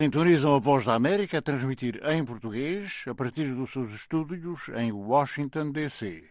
Sintonizam a Voz da América a transmitir em português a partir dos seus estúdios em Washington, D.C.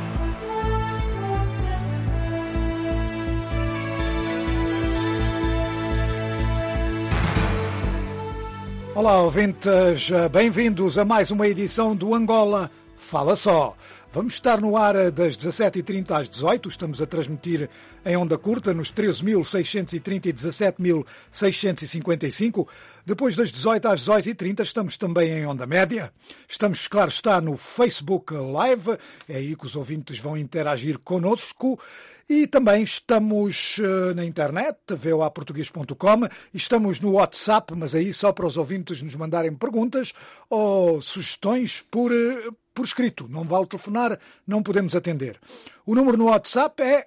Olá, ouvintes, bem-vindos a mais uma edição do Angola Fala Só. Vamos estar no ar das 17h30 às 18h. Estamos a transmitir em onda curta nos 13.630 e 17.655. Depois das 18 às 18h30 estamos também em onda média. Estamos, claro está, no Facebook Live. É aí que os ouvintes vão interagir connosco. E também estamos na internet, voaportugues.com, e estamos no WhatsApp, mas aí só para os ouvintes nos mandarem perguntas ou sugestões por escrito. Não vale telefonar, não podemos atender. O número no WhatsApp é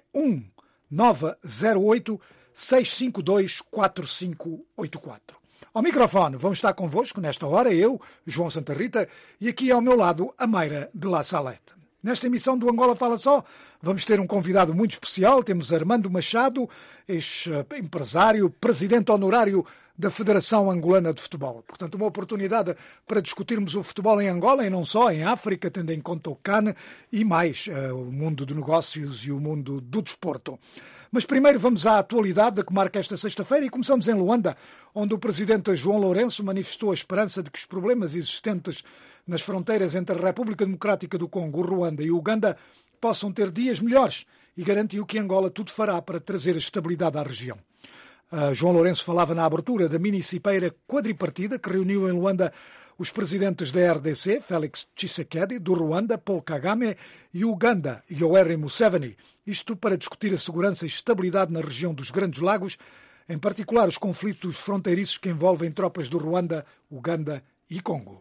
908-652-4584. Ao microfone vão estar convosco nesta hora eu, João Santa Rita, e aqui ao meu lado a Mayra de La Salete. Nesta emissão do Angola Fala Só, vamos ter um convidado muito especial. Temos Armando Machado, ex-empresário, presidente honorário da Federação Angolana de Futebol. Portanto, uma oportunidade para discutirmos o futebol em Angola e não só, em África, tendo em conta o CAN e mais o mundo de negócios e o mundo do desporto. Mas primeiro vamos à atualidade que marca esta sexta-feira e começamos em Luanda, onde o presidente João Lourenço manifestou a esperança de que os problemas existentes nas fronteiras entre a República Democrática do Congo, Ruanda e Uganda possam ter dias melhores e garantiu que Angola tudo fará para trazer a estabilidade à região. João Lourenço falava na abertura da mini-cimeira quadripartida que reuniu em Luanda os presidentes da RDC, Félix Tshisekedi, do Ruanda, Paul Kagame, e Uganda, Yoweri Museveni. Isto para discutir a segurança e estabilidade na região dos Grandes Lagos, em particular os conflitos fronteiriços que envolvem tropas do Ruanda, Uganda e Congo.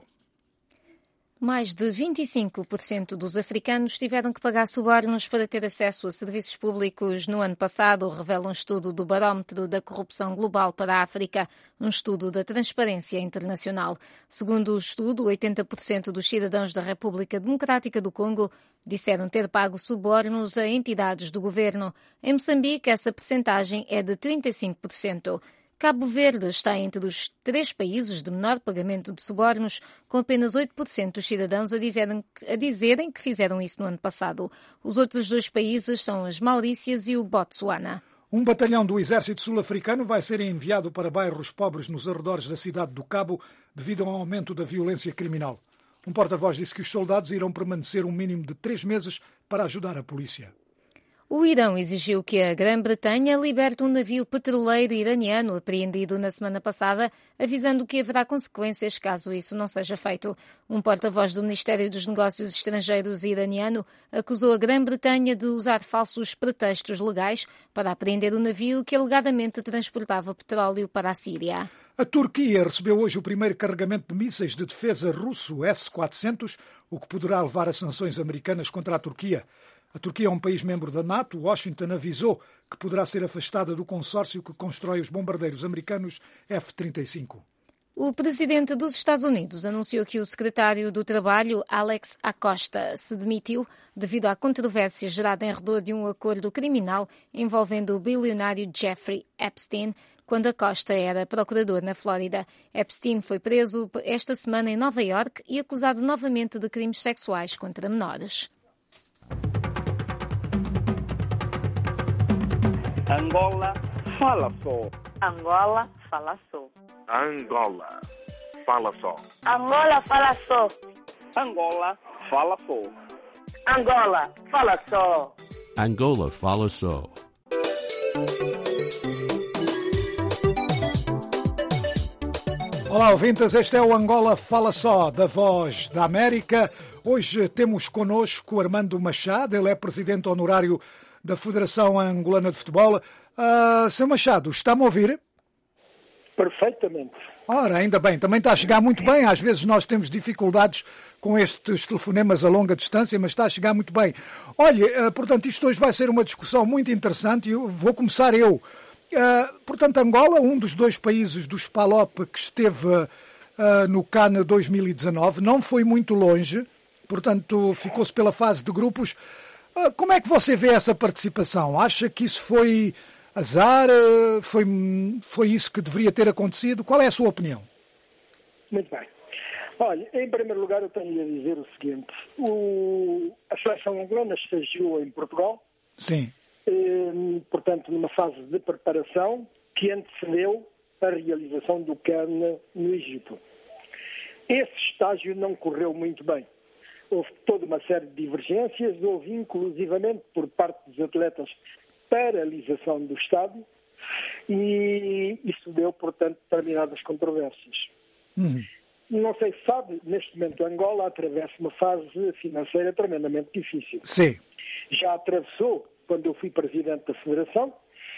Mais de 25% dos africanos tiveram que pagar subornos para ter acesso a serviços públicos no ano passado, revela um estudo do Barómetro da Corrupção Global para a África, um estudo da Transparência Internacional. Segundo o estudo, 80% dos cidadãos da República Democrática do Congo disseram ter pago subornos a entidades do governo. Em Moçambique, essa percentagem é de 35%. Cabo Verde está entre os 3 países de menor pagamento de subornos, com apenas 8% dos cidadãos a dizerem que fizeram isso no ano passado. Os outros 2 países são as Maurícias e o Botsuana. Um batalhão do Exército Sul-Africano vai ser enviado para bairros pobres nos arredores da cidade do Cabo devido ao aumento da violência criminal. Um porta-voz disse que os soldados irão permanecer um mínimo de 3 meses para ajudar a polícia. O Irão exigiu que a Grã-Bretanha liberte um navio petroleiro iraniano apreendido na semana passada, avisando que haverá consequências caso isso não seja feito. Um porta-voz do Ministério dos Negócios Estrangeiros iraniano acusou a Grã-Bretanha de usar falsos pretextos legais para apreender o navio que alegadamente transportava petróleo para a Síria. A Turquia recebeu hoje o primeiro carregamento de mísseis de defesa russo S-400, o que poderá levar a sanções americanas contra a Turquia. A Turquia é um país membro da NATO. Washington avisou que poderá ser afastada do consórcio que constrói os bombardeiros americanos F-35. O presidente dos Estados Unidos anunciou que o secretário do Trabalho, Alex Acosta, se demitiu devido à controvérsia gerada em redor de um acordo criminal envolvendo o bilionário Jeffrey Epstein, quando Acosta era procurador na Flórida. Epstein foi preso esta semana em Nova Iorque e acusado novamente de crimes sexuais contra menores. Angola Fala Só. Angola Fala Só. Angola Fala Só. Angola Fala Só. Angola Fala Só. Angola Fala Só. Angola Fala Só. Olá, ouvintes, este é o Angola Fala Só, da Voz da América. Hoje temos connosco Armando Machado, ele é presidente honorário da Federação Angolana de Futebol. Sr. Machado, está-me a ouvir? Perfeitamente. Ora, ainda bem, também está a chegar muito bem. Às vezes nós temos dificuldades com estes telefonemas a longa distância, mas está a chegar muito bem. Olha, portanto, isto hoje vai ser uma discussão muito interessante e vou começar eu. Portanto, Angola, um dos 2 países do SPALOP que esteve no CAN 2019, não foi muito longe, portanto, ficou-se pela fase de grupos. Como é que você vê essa participação? Acha que isso foi azar? Foi isso que deveria ter acontecido? Qual é a sua opinião? Muito bem. Olha, em primeiro lugar eu tenho a dizer o seguinte. A seleção angolana estagiou em Portugal. Sim. Portanto, numa fase de preparação que antecedeu a realização do CAN no Egito. Esse estágio não correu muito bem. Houve toda uma série de divergências, houve inclusivamente por parte dos atletas paralisação do estádio e isso deu, portanto, determinadas controvérsias. Não sei se sabe, neste momento Angola atravessa uma fase financeira tremendamente difícil. Sim. Já atravessou quando eu fui presidente da Federação.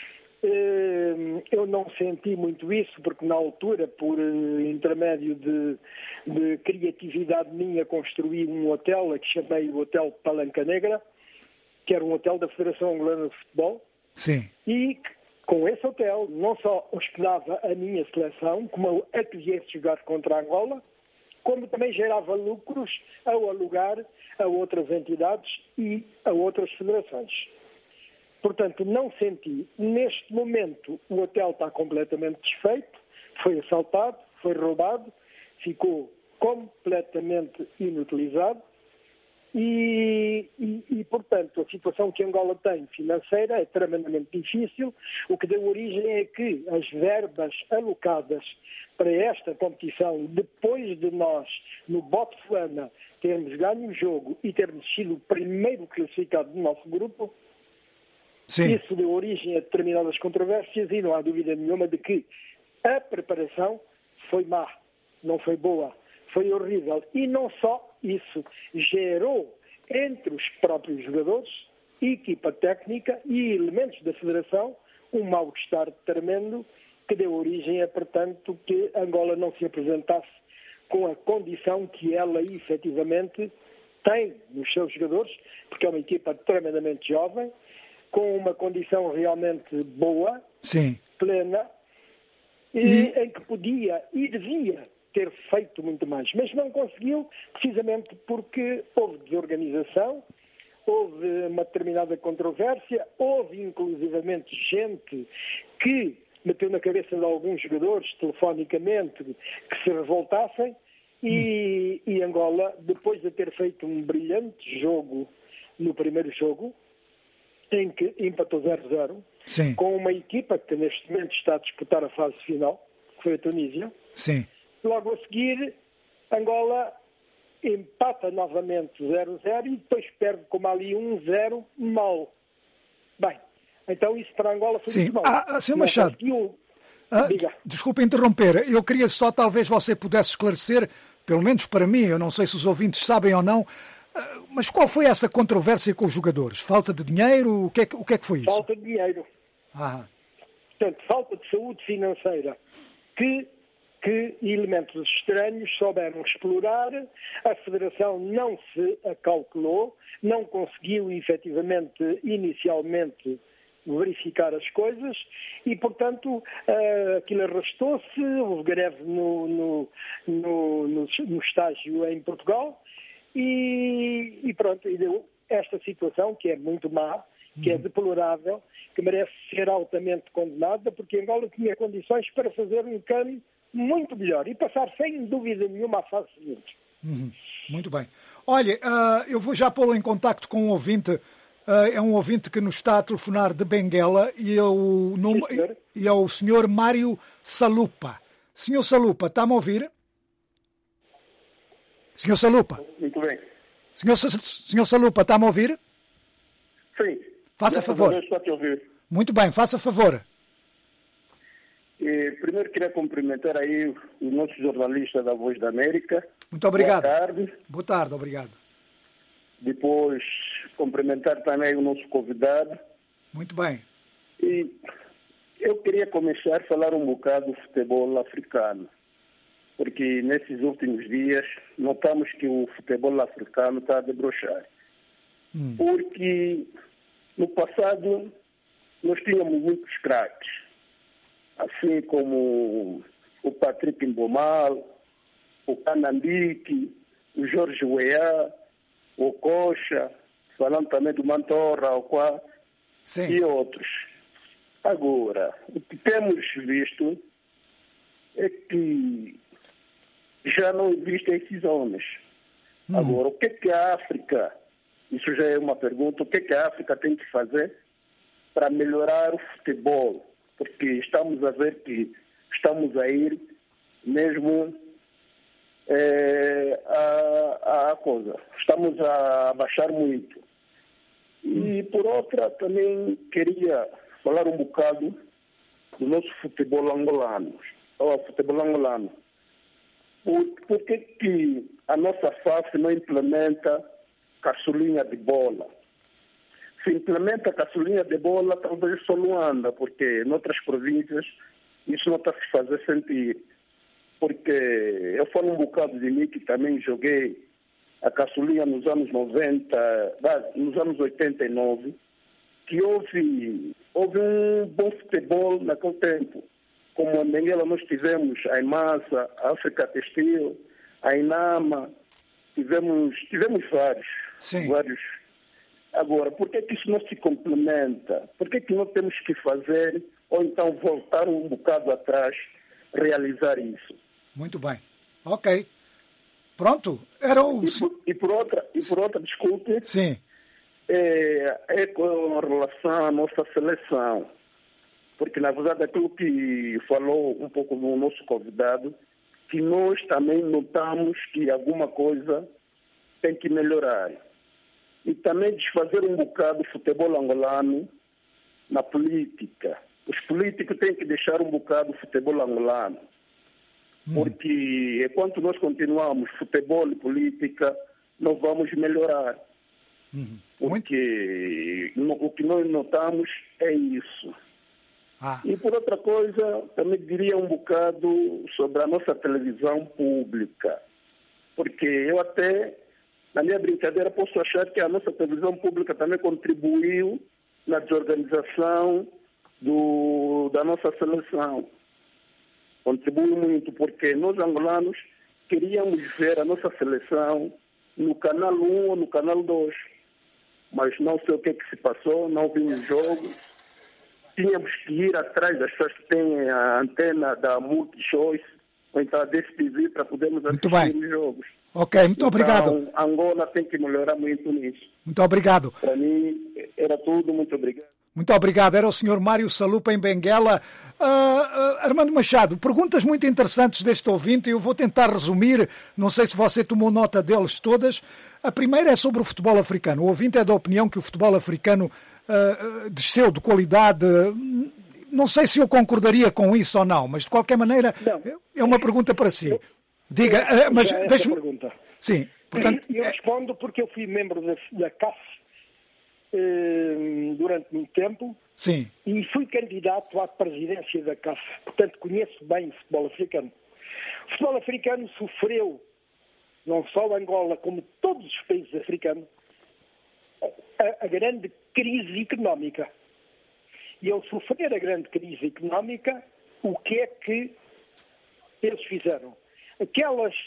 Eu não senti muito isso, porque na altura, por intermédio de criatividade minha, construí um hotel a que chamei o Hotel Palanca Negra, que era um hotel da Federação Angolana de Futebol. Sim. E com esse hotel não só hospedava a minha seleção, como a que viesse jogar contra a Angola, como também gerava lucros ao alugar a outras entidades e a outras federações. Portanto, não senti. Neste momento, o hotel está completamente desfeito, foi assaltado, foi roubado, ficou completamente inutilizado e, portanto, a situação que Angola tem financeira é tremendamente difícil, o que deu origem é que as verbas alocadas para esta competição, depois de nós, no Botsuana, termos ganho o jogo e termos sido o primeiro classificado do nosso grupo, Sim. Isso deu origem a determinadas controvérsias e não há dúvida nenhuma de que a preparação foi má, não foi boa, foi horrível. E não só isso, gerou entre os próprios jogadores, equipa técnica e elementos da Federação um mal-estar tremendo que deu origem a, portanto, que Angola não se apresentasse com a condição que ela efetivamente tem nos seus jogadores, porque é uma equipa tremendamente jovem, com uma condição realmente boa, Sim. plena, em que podia e devia ter feito muito mais. Mas não conseguiu, precisamente porque houve desorganização, houve uma determinada controvérsia, houve inclusivamente gente que meteu na cabeça de alguns jogadores, telefonicamente, que se revoltassem, e Angola, depois de ter feito um brilhante jogo no primeiro jogo, em que empatou 0-0, com uma equipa que neste momento está a disputar a fase final, que foi a Tunísia. Sim. Logo a seguir, Angola empata novamente 0-0 e depois perde como ali 1-0 mal. Bem, então isso para Angola foi muito mal. Sr. Machado, desculpe interromper, eu queria só talvez você pudesse esclarecer, pelo menos para mim, eu não sei se os ouvintes sabem ou não, mas qual foi essa controvérsia com os jogadores? Falta de dinheiro? O que é que foi isso? Falta de dinheiro. Portanto, falta de saúde financeira que elementos estranhos souberam explorar, a Federação não se acautelou, não conseguiu efetivamente, inicialmente, verificar as coisas e, portanto, aquilo arrastou-se, houve greve no estágio em Portugal e pronto, e deu esta situação que é muito má, que é deplorável, que merece ser altamente condenada, porque Angola tinha condições para fazer um CAN muito melhor e passar sem dúvida nenhuma à fase seguinte. Muito bem. Olha, eu vou já pô-lo em contacto com um ouvinte, é um ouvinte que nos está a telefonar de Benguela e é o Sr. Mário Salupa. Sr. Salupa, está-me a ouvir? Sr. Salupa? Muito bem. Sr. Salupa, está-me a ouvir? Sim. Faça favor. Estou a te ouvir. Muito bem, faça favor. Primeiro queria cumprimentar aí o nosso jornalista da Voz da América. Muito obrigado. Boa tarde. Boa tarde, obrigado. Depois cumprimentar também o nosso convidado. Muito bem. E eu queria começar a falar um bocado do futebol africano, porque nesses últimos dias notamos que o futebol africano está a debrochar. Porque no passado nós tínhamos muitos craques, assim como o Patrick Mbomal, o Canambique, o Jorge Weah, o Coxa, falando também do Mantorra, o Quá e outros. Agora, o que temos visto é que já não existem esses homens. Agora, o que a África, isso já é uma pergunta, o que a África tem que fazer para melhorar o futebol? Porque estamos a ver que estamos a ir mesmo a coisa. Estamos a baixar muito. E, por outra, também queria falar um bocado do nosso futebol angolano. Por que a nossa FAF não implementa caçulinha de bola? Se implementa caçulinha de bola, talvez só Luanda, porque em outras províncias isso não está a se fazer sentir. Porque eu falo um bocado de mim, que também joguei a caçulinha nos anos 90, nos anos 89, que houve um bom futebol naquele tempo. Como em Benguela nós tivemos a Imassa, a África Textil, a Inama, tivemos vários. Sim. Agora, por que isso não se complementa? Por que não temos que fazer, ou então voltar um bocado atrás, realizar isso? Muito bem. Ok. Pronto. Era o... E por outra, desculpe. Sim. É com relação à nossa seleção. Porque, na verdade, aquilo que falou um pouco do nosso convidado, que nós também notamos que alguma coisa tem que melhorar. E também desfazer um bocado o futebol angolano na política. Os políticos têm que deixar um bocado o futebol angolano. Porque enquanto nós continuamos futebol e política, não vamos melhorar. Porque o que nós notamos é isso. E por outra coisa, também diria um bocado sobre a nossa televisão pública. Porque eu até, na minha brincadeira, posso achar que a nossa televisão pública também contribuiu na desorganização da nossa seleção. Contribuiu muito, porque nós angolanos queríamos ver a nossa seleção no canal 1 ou no canal 2. Mas não sei o que se passou, não vimos jogo. Tínhamos que ir atrás das pessoas que têm a antena da Multi-Choice, ou então a DSTV, para podermos assistir os jogos. Ok, muito obrigado. Então, Angola tem que melhorar muito nisso. Muito obrigado. Para mim, era tudo. Muito obrigado. Muito obrigado. Era o Sr. Mário Salupa, em Benguela. Armando Machado, perguntas muito interessantes deste ouvinte. Eu vou tentar resumir. Não sei se você tomou nota deles todas. A primeira é sobre o futebol africano. O ouvinte é da opinião que o futebol africano desceu de qualidade. Não sei se eu concordaria com isso ou não, mas de qualquer maneira é uma pergunta para si. Diga, mas deixe-me... pergunta. Sim, portanto... Eu respondo porque eu fui membro da CAF durante muito tempo. Sim. E fui candidato à presidência da CAF. Portanto, conheço bem o futebol africano. O futebol africano sofreu, não só Angola, como todos os países africanos, a grande crise económica. E ao sofrer a grande crise económica, o que é que eles fizeram? Aqueles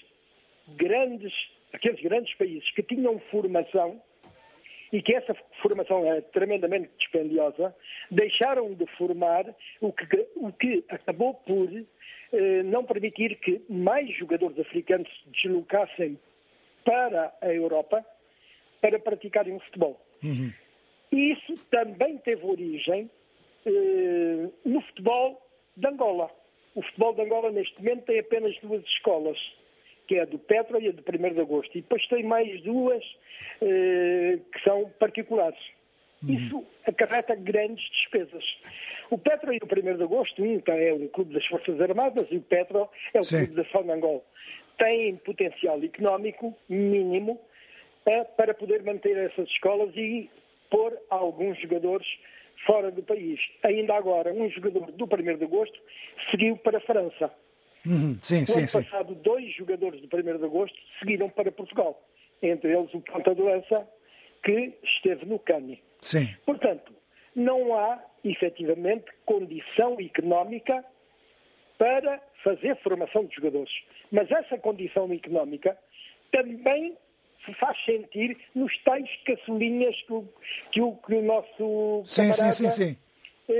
grandes países que tinham formação, e que essa formação é tremendamente dispendiosa, deixaram de formar, o que acabou por não permitir que mais jogadores africanos se deslocassem para a Europa para praticarem o futebol. E isso também teve origem no futebol de Angola. O futebol de Angola, neste momento, tem apenas 2 escolas, que é a do Petro e a do 1º de Agosto. E depois tem mais 2 que são particulares. Isso acarreta grandes despesas. O Petro e o 1º de Agosto, é o Clube das Forças Armadas e o Petro é o Clube da Sonangol. Têm potencial económico mínimo para poder manter essas escolas e pôr alguns jogadores fora do país. Ainda agora, um jogador do 1º de Agosto seguiu para a França. No ano passado, 2 jogadores do 1º de Agosto seguiram para Portugal. Entre eles o ponta de lança, que esteve no Cani. Portanto, não há, efetivamente, condição económica para fazer formação de jogadores. Mas essa condição económica também se faz sentir nos tais caçulinhas que o nosso camarada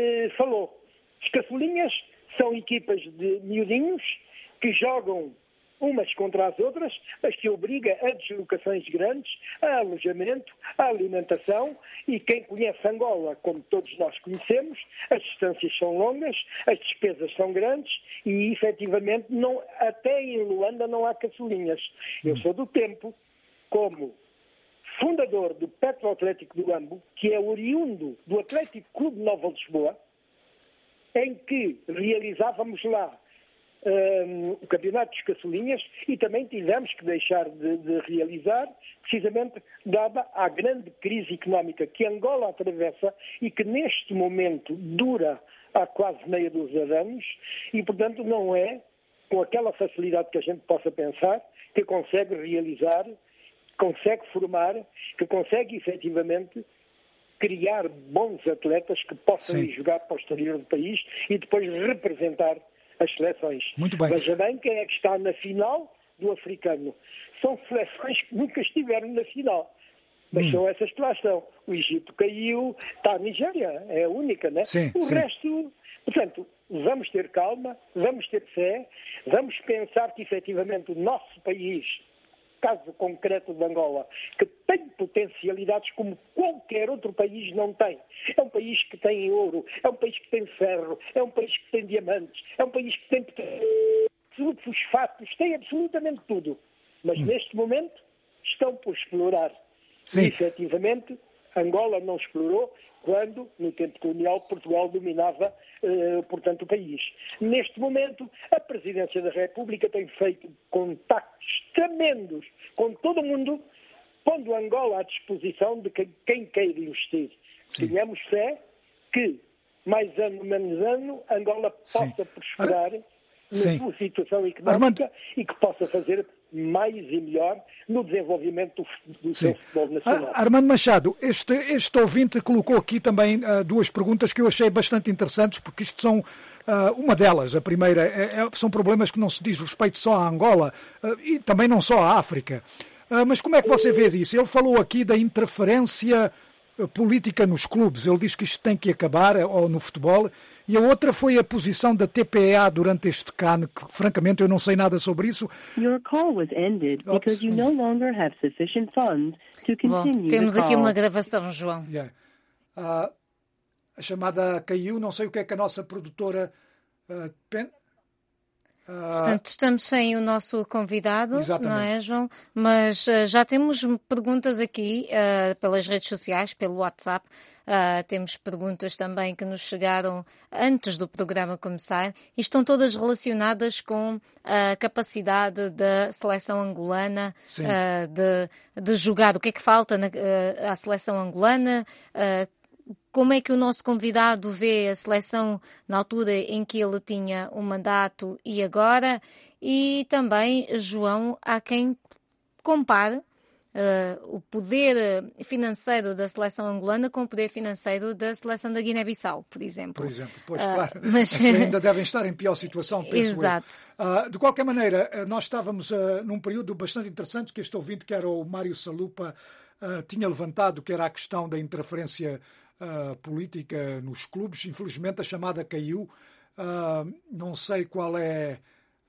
falou. As caçulinhas são equipas de miudinhos que jogam umas contra as outras, mas que obriga a deslocações grandes, a alojamento, a alimentação, e quem conhece Angola, como todos nós conhecemos, as distâncias são longas, as despesas são grandes e, efetivamente, até em Luanda não há caçulinhas. Eu sou do tempo, como fundador do Petro Atlético do Ambo, que é oriundo do Atlético Clube Nova Lisboa, em que realizávamos lá o Campeonato dos Caçulinhas, e também tivemos que deixar de realizar, precisamente dada a grande crise económica que Angola atravessa e que neste momento dura há quase meia dúzia de anos, e portanto não é com aquela facilidade que a gente possa pensar que consegue realizar, consegue formar, que consegue efetivamente criar bons atletas que possam ir jogar para o exterior do país e depois representar as seleções. Muito bem. Veja bem quem é que está na final do africano. São seleções que nunca estiveram na final. Mas são essas que lá estão. O Egito caiu, está a Nigéria, é a única, né? Sim, o sim. resto, portanto, vamos ter calma, vamos ter fé, vamos pensar que efetivamente o nosso país, caso concreto de Angola, que tem potencialidades como qualquer outro país não tem. É um país que tem ouro, é um país que tem ferro, é um país que tem diamantes, é um país que tem fosfatos, tem absolutamente tudo. Mas neste momento estão por explorar. Sim. E, efetivamente, Angola não explorou quando, no tempo colonial, Portugal dominava, portanto, o país. Neste momento, a Presidência da República tem feito contactos tremendos com todo o mundo, pondo Angola à disposição de quem queira investir. Sim. Tenhamos fé que, mais ano, menos ano, Angola possa prosperar na sua situação económica e que possa fazer mais e melhor no desenvolvimento do seu futebol nacional. Armando Machado, este ouvinte colocou aqui também duas perguntas que eu achei bastante interessantes, porque isto são uma delas. A primeira são problemas que não se diz respeito só à Angola e também não só à África. Mas como é que você vê isso? Ele falou aqui da interferência política nos clubes. Ele diz que isto tem que acabar, ou no futebol. E a outra foi a posição da TPA durante este CAN, que francamente eu não sei nada sobre isso. Your call was ended because you no longer have sufficient funds to continue. Bom, temos aqui uma gravação, João. Yeah. A chamada caiu, não sei o que é que a nossa produtora Portanto, estamos sem o nosso convidado, Exatamente. Não é, João? Mas já temos perguntas aqui pelas redes sociais, pelo WhatsApp. Temos perguntas também que nos chegaram antes do programa começar e estão todas relacionadas com a capacidade da seleção angolana de jogar. O que é que falta à seleção angolana? Como é que o nosso convidado vê a seleção na altura em que ele tinha um mandato e agora? E também, João, há quem compare o poder financeiro da seleção angolana com o poder financeiro da seleção da Guiné-Bissau, por exemplo. Pois claro, mas ainda devem estar em pior situação, penso Exato. eu. De qualquer maneira, nós estávamos num período bastante interessante que este ouvinte, que era o Mário Salupa, tinha levantado, que era a questão da interferência política nos clubes. Infelizmente a chamada caiu. Não sei qual é...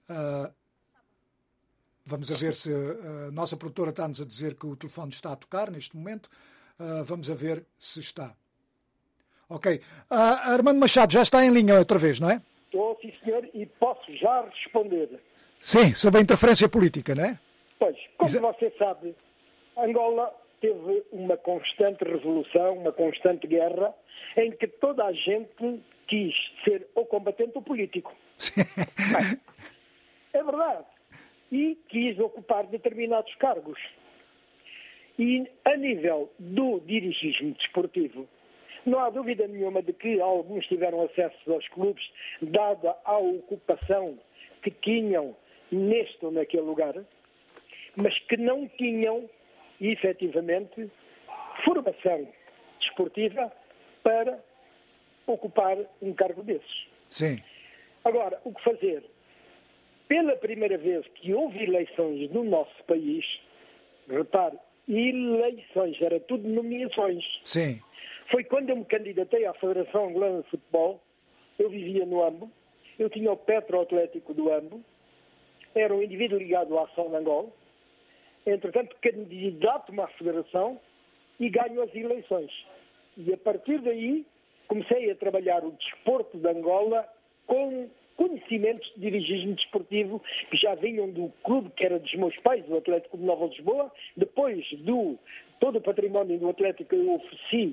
Vamos a ver se a nossa produtora está-nos a dizer que o telefone está a tocar neste momento. Vamos a ver se está. Ok. Armando Machado já está em linha outra vez, não é? Estou, sim, senhor, e posso já responder. Sim, sobre a interferência política, não é? Pois, como você sabe, Angola teve uma constante revolução, uma constante guerra, em que toda a gente quis ser ou combatente ou político. Bem, é verdade. E quis ocupar determinados cargos. E a nível do dirigismo desportivo, não há dúvida nenhuma de que alguns tiveram acesso aos clubes, dada a ocupação que tinham neste ou naquele lugar, mas que não tinham, efetivamente, formação desportiva para ocupar um cargo desses. Sim. Agora, o que fazer? Pela primeira vez que houve eleições no nosso país, repare, eleições, era tudo nomeações. Sim. Foi quando eu me candidatei à Federação Angolana de Futebol, eu vivia no Ambo, eu tinha o Petro Atlético do Ambo, era um indivíduo ligado à Ação de Angola, entretanto candidato-me à federação e ganho as eleições. E a partir daí comecei a trabalhar o desporto de Angola com conhecimentos de dirigismo desportivo que já vinham do clube que era dos meus pais, do Atlético de Nova Lisboa, depois do todo o património do Atlético eu ofereci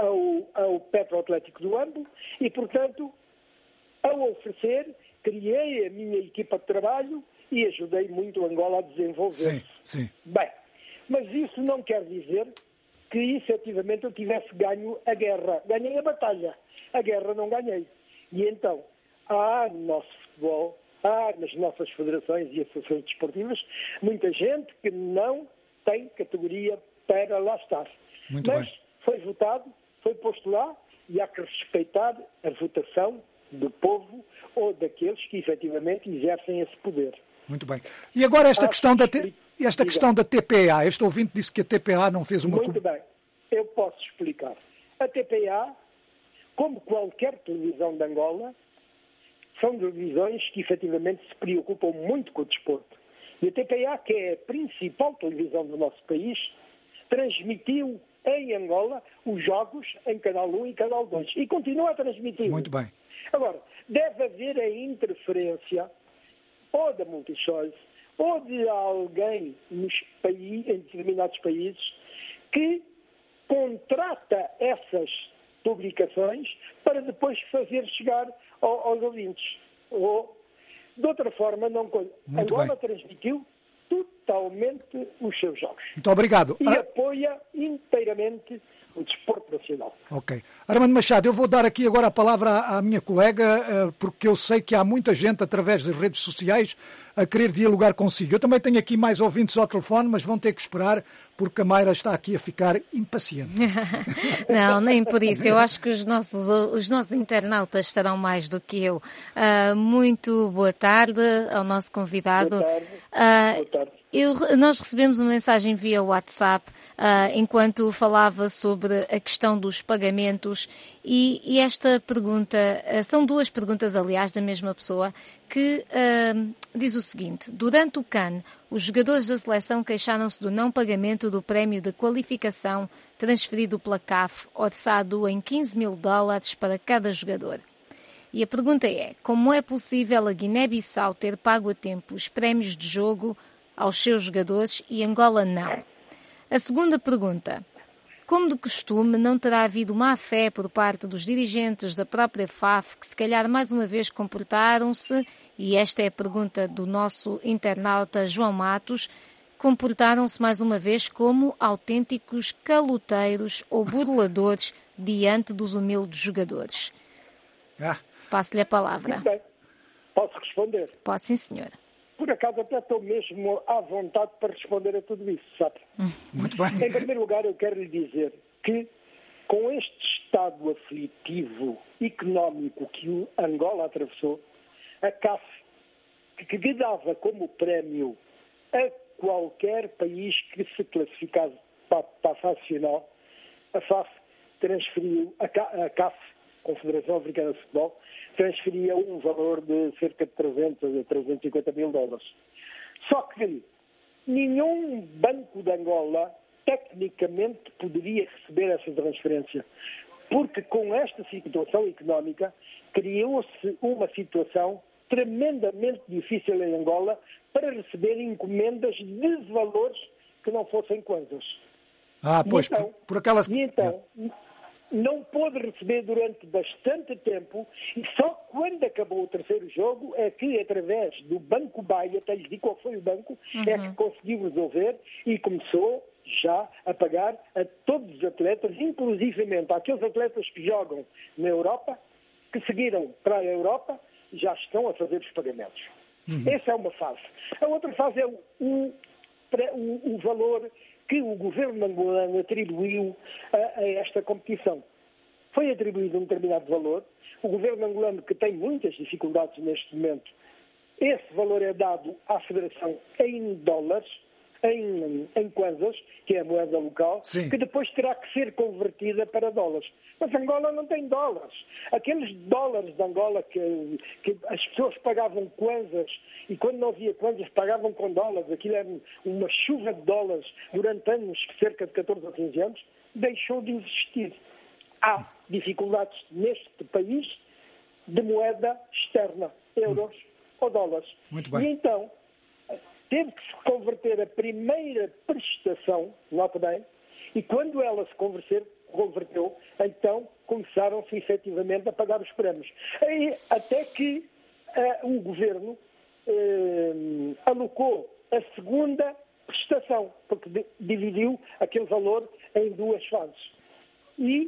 ao Petro Atlético do Ambo e, portanto, ao oferecer, criei a minha equipa de trabalho e ajudei muito Angola a desenvolver-se. Sim. Bem, mas isso não quer dizer que efetivamente eu tivesse ganho a guerra. Ganhei a batalha. A guerra não ganhei. E então, há no nosso futebol, há nas nossas federações e associações desportivas, muita gente que não tem categoria para lá estar. Muito mas bem. foi votado, foi posto lá e há que respeitar a votação do povo ou daqueles que efetivamente exercem esse poder. Muito bem. E agora esta questão da TPA. Este ouvinte disse que a TPA não fez uma... Muito bem. Eu posso explicar. A TPA, como qualquer televisão de Angola, são televisões que efetivamente se preocupam muito com o desporto. E a TPA, que é a principal televisão do nosso país, transmitiu em Angola os jogos em Canal 1 e Canal 2. E continua a transmitir. Muito bem. Agora, deve haver a interferência ou da Multichoice ou de alguém em determinados países que contrata essas publicações para depois fazer chegar aos ouvintes. Ou, de outra forma, não... Angola transmitiu totalmente os seus jogos. Muito obrigado. E apoia inteiramente o desporto nacional. Ok. Armando Machado, eu vou dar aqui agora a palavra à minha colega, porque eu sei que há muita gente, através das redes sociais, a querer dialogar consigo. Eu também tenho aqui mais ouvintes ao telefone, mas vão ter que esperar, porque a Mayra está aqui a ficar impaciente. Não, nem por isso. Eu acho que os nossos internautas estarão mais do que eu. Muito boa tarde ao nosso convidado. Boa tarde. Nós recebemos uma mensagem via WhatsApp enquanto falava sobre a questão dos pagamentos e esta pergunta, são duas perguntas, aliás, da mesma pessoa, que diz o seguinte: durante o CAN, os jogadores da seleção queixaram-se do não pagamento do prémio de qualificação transferido pela CAF, orçado em $15.000 para cada jogador. E a pergunta é: como é possível a Guiné-Bissau ter pago a tempo os prémios de jogo aos seus jogadores e Angola não? A segunda pergunta: como de costume, não terá havido má-fé por parte dos dirigentes da própria FAF, que se calhar mais uma vez comportaram-se, e esta é a pergunta do nosso internauta João Matos, comportaram-se mais uma vez como autênticos caloteiros ou burladores diante dos humildes jogadores? Passo-lhe a palavra. Muito bem. Posso responder? Pode, sim, senhora. Por acaso até estou mesmo à vontade para responder a tudo isso, sabe? Muito bem. Em primeiro lugar, eu quero lhe dizer que com este estado aflitivo económico que o Angola atravessou, a CAF, que dava como prémio a qualquer país que se classificasse para a fase final, a FAF transferiu, a CAF, Confederação Africana de Futebol, transferia um valor de cerca de $300 a $350 mil. Só que nenhum banco de Angola tecnicamente poderia receber essa transferência, porque com esta situação económica criou-se uma situação tremendamente difícil em Angola para receber encomendas de valores que não fossem kwanzas. Pois, então, por aquelas... não pôde receber durante bastante tempo e só quando acabou o terceiro jogo é que, através do Banco Baia, até lhes digo qual foi o banco, é que conseguiu resolver e começou já a pagar a todos os atletas, inclusivamente àqueles atletas que jogam na Europa, que seguiram para a Europa, já estão a fazer os pagamentos. Essa é uma fase. A outra fase é o valor que o governo angolano atribuiu a esta competição. Foi atribuído um determinado valor. O governo angolano, que tem muitas dificuldades neste momento, esse valor é dado à Federação em dólares, em kwanzas, que é a moeda local, Sim. que depois terá que ser convertida para dólares. Mas Angola não tem dólares. Aqueles dólares de Angola que as pessoas pagavam kwanzas e quando não havia kwanzas pagavam com dólares, aquilo era uma chuva de dólares durante anos, cerca de 14 ou 15 anos, deixou de existir. Há dificuldades neste país de moeda externa, euros ou dólares. Muito bem. E então, teve que se converter a primeira prestação, note bem, e quando ela se converteu, então começaram-se efetivamente a pagar os prémios. Até que o governo alocou a segunda prestação, porque dividiu aquele valor em duas fases. E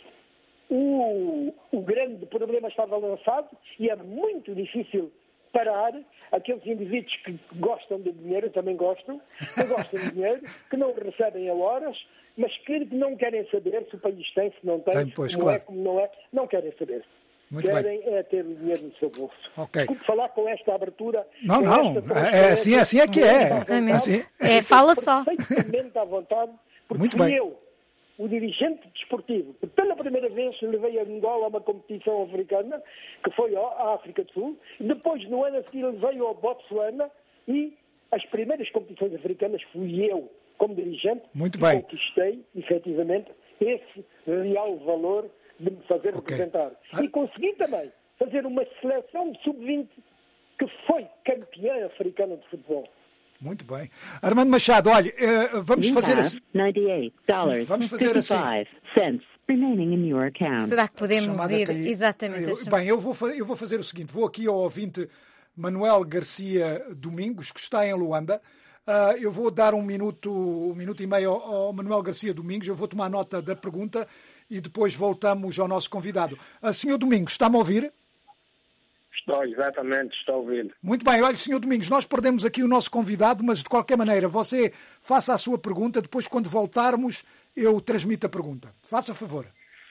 o grande problema estava lançado e é muito difícil parar aqueles indivíduos que gostam de dinheiro, eu também gosto, que gostam de dinheiro, que não recebem a horas, mas que não querem saber se o país tem, se não tem, pois, como claro. é, como não é, não querem saber. Muito Querem bem. é ter o dinheiro no seu bolso. Ok. Desculpe falar com esta abertura. Não, com não. esta É assim é que é. Exatamente. Assim- Fala só. Perfeitamente à vontade, porque Muito fui bem. eu, o dirigente desportivo, que pela primeira vez levei a Angola a uma competição africana, que foi à África do Sul, depois no ano a seguir levei ao Botsuana e as primeiras competições africanas fui eu, como dirigente, Muito que bem. conquistei, efetivamente, esse real valor de me fazer Ok. representar. E consegui também fazer uma seleção de sub-20 que foi campeã africana de futebol. Muito bem. Armando Machado, olha, vamos You fazer have assim. Vamos fazer assim. $98.55 remaining in your account. Será que podemos Chamada ir cair. exatamente? Bem, eu vou fazer o seguinte. Vou aqui ao ouvinte Manuel Garcia Domingos, que está em Luanda. Eu vou dar um minuto e meio ao Manuel Garcia Domingos. Eu vou tomar nota da pergunta e depois voltamos ao nosso convidado. Senhor Domingos, está-me a ouvir? Estou, exatamente, estou ouvindo. Muito bem. Olha, Senhor Domingos, nós perdemos aqui o nosso convidado, mas de qualquer maneira, você faça a sua pergunta. Depois, quando voltarmos, eu transmito a pergunta. Faça favor.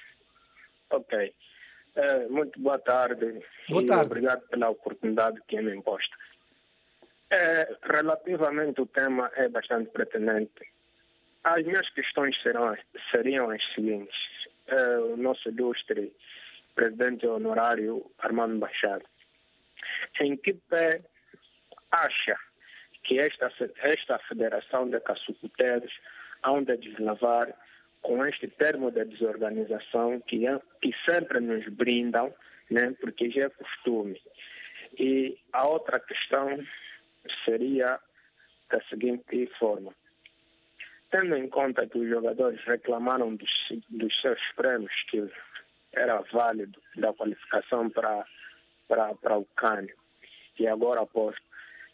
Ok. Muito boa tarde. Boa tarde. Obrigado pela oportunidade que me imposta. Relativamente ao tema é bastante pertinente. As minhas questões seriam as seguintes. O nosso ilustre presidente honorário Armando Machado, em que pé acha que esta federação de caçucuteiros hão de deslavar com este termo de desorganização que sempre nos brindam, né, porque já é costume. E a outra questão seria da seguinte forma. Tendo em conta que os jogadores reclamaram dos seus prêmios, que era válido da qualificação para o CAN, e agora aposto,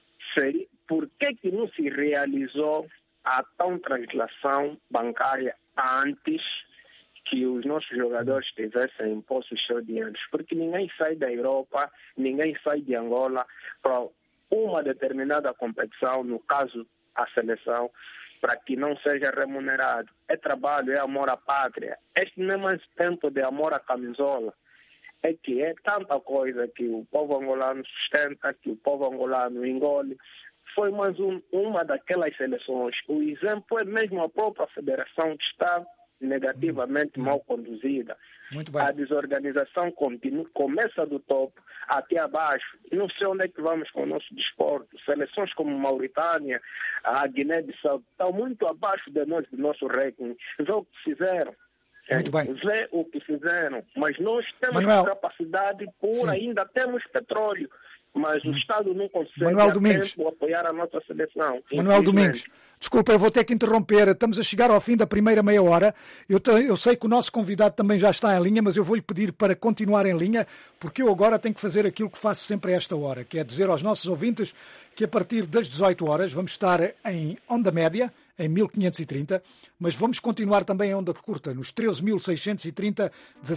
por que não se realizou a tão translação bancária antes que os nossos jogadores tivessem imposto os seus dinheiros? Porque ninguém sai da Europa, ninguém sai de Angola para uma determinada competição, no caso a seleção, para que não seja remunerado. É trabalho, é amor à pátria. Este não é mais tempo de amor à camisola. É que é tanta coisa que o povo angolano sustenta, que o povo angolano engole. Foi mais uma daquelas seleções. O exemplo é mesmo a própria federação que está negativamente mal conduzida. Muito bem. A desorganização começa do topo até abaixo. Não sei onde é que vamos com o nosso desporto. Seleções como Mauritânia, a Guiné-Bissau estão muito abaixo de nós, do nosso ranking. Vê o que fizeram. Muito bem. Vê o que fizeram. Mas nós temos Manuel, capacidade pura, ainda temos petróleo. Mas o Estado não consegue Manuel Domingos, apoiar a nossa seleção. Manuel Domingos, desculpa, eu vou ter que interromper. Estamos a chegar ao fim da primeira meia hora. Eu sei que o nosso convidado também já está em linha, mas eu vou-lhe pedir para continuar em linha, porque eu agora tenho que fazer aquilo que faço sempre a esta hora, que é dizer aos nossos ouvintes que a partir das 18 horas vamos estar em onda média, em 1530, mas vamos continuar também em onda curta, nos 13.630,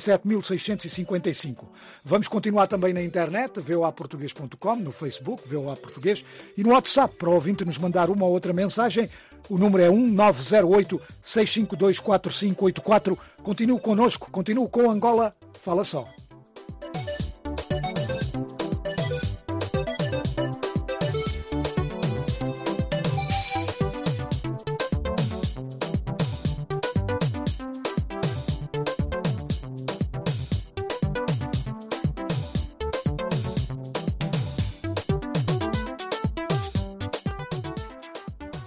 17.655. Vamos continuar também na internet, voaportugues.com, no Facebook, VOA Português, e no WhatsApp, para o ouvinte nos mandar uma ou outra mensagem. O número é 1908-652-4584. Continue connosco, continue com Angola Fala Só.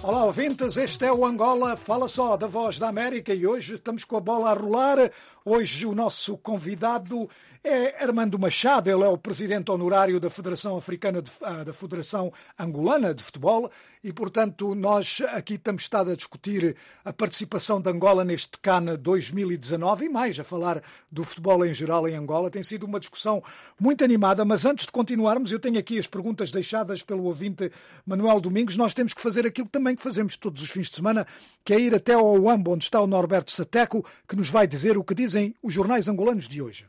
Olá, ouvintes, este é o Angola Fala Só, da Voz da América, e hoje estamos com a bola a rolar. Hoje o nosso convidado é Armando Machado, ele é o presidente honorário da Federação Africana, da Federação Angolana de Futebol, e, portanto, nós aqui temos estado a discutir a participação de Angola neste CAN 2019 e mais, a falar do futebol em geral em Angola. Tem sido uma discussão muito animada, mas antes de continuarmos, eu tenho aqui as perguntas deixadas pelo ouvinte Manuel Domingos. Nós temos que fazer aquilo também que fazemos todos os fins de semana, que é ir até ao UAMB, onde está o Norberto Sateco, que nos vai dizer o que dizem os jornais angolanos de hoje.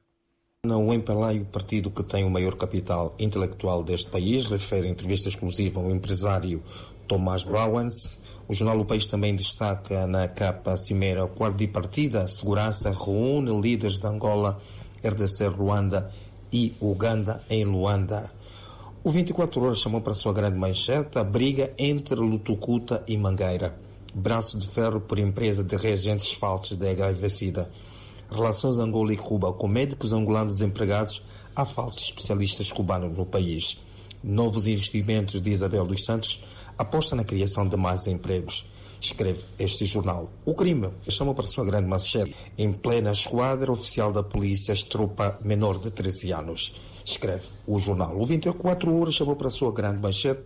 O MPLA, o partido que tem o maior capital intelectual deste país, refere em entrevista exclusiva ao empresário Tomás Browans. O jornal O País também destaca na capa cimeira quarto de partida, segurança reúne líderes de Angola, RDC, Ruanda e Uganda em Luanda. O 24 Horas chamou para a sua grande manchete a briga entre Lutucuta e Mangueira. Braço de ferro por empresa de reagentes falsos de HIV-Sida. Relações Angola e Cuba com médicos angolanos desempregados a falta de especialistas cubanos no país. Novos investimentos de Isabel dos Santos aposta na criação de mais empregos. Escreve este jornal. O crime chamou para a sua grande manchete. Em plena esquadra oficial da polícia estrupa menor de 13 anos. Escreve o jornal. O 24 Horas chamou para a sua grande manchete.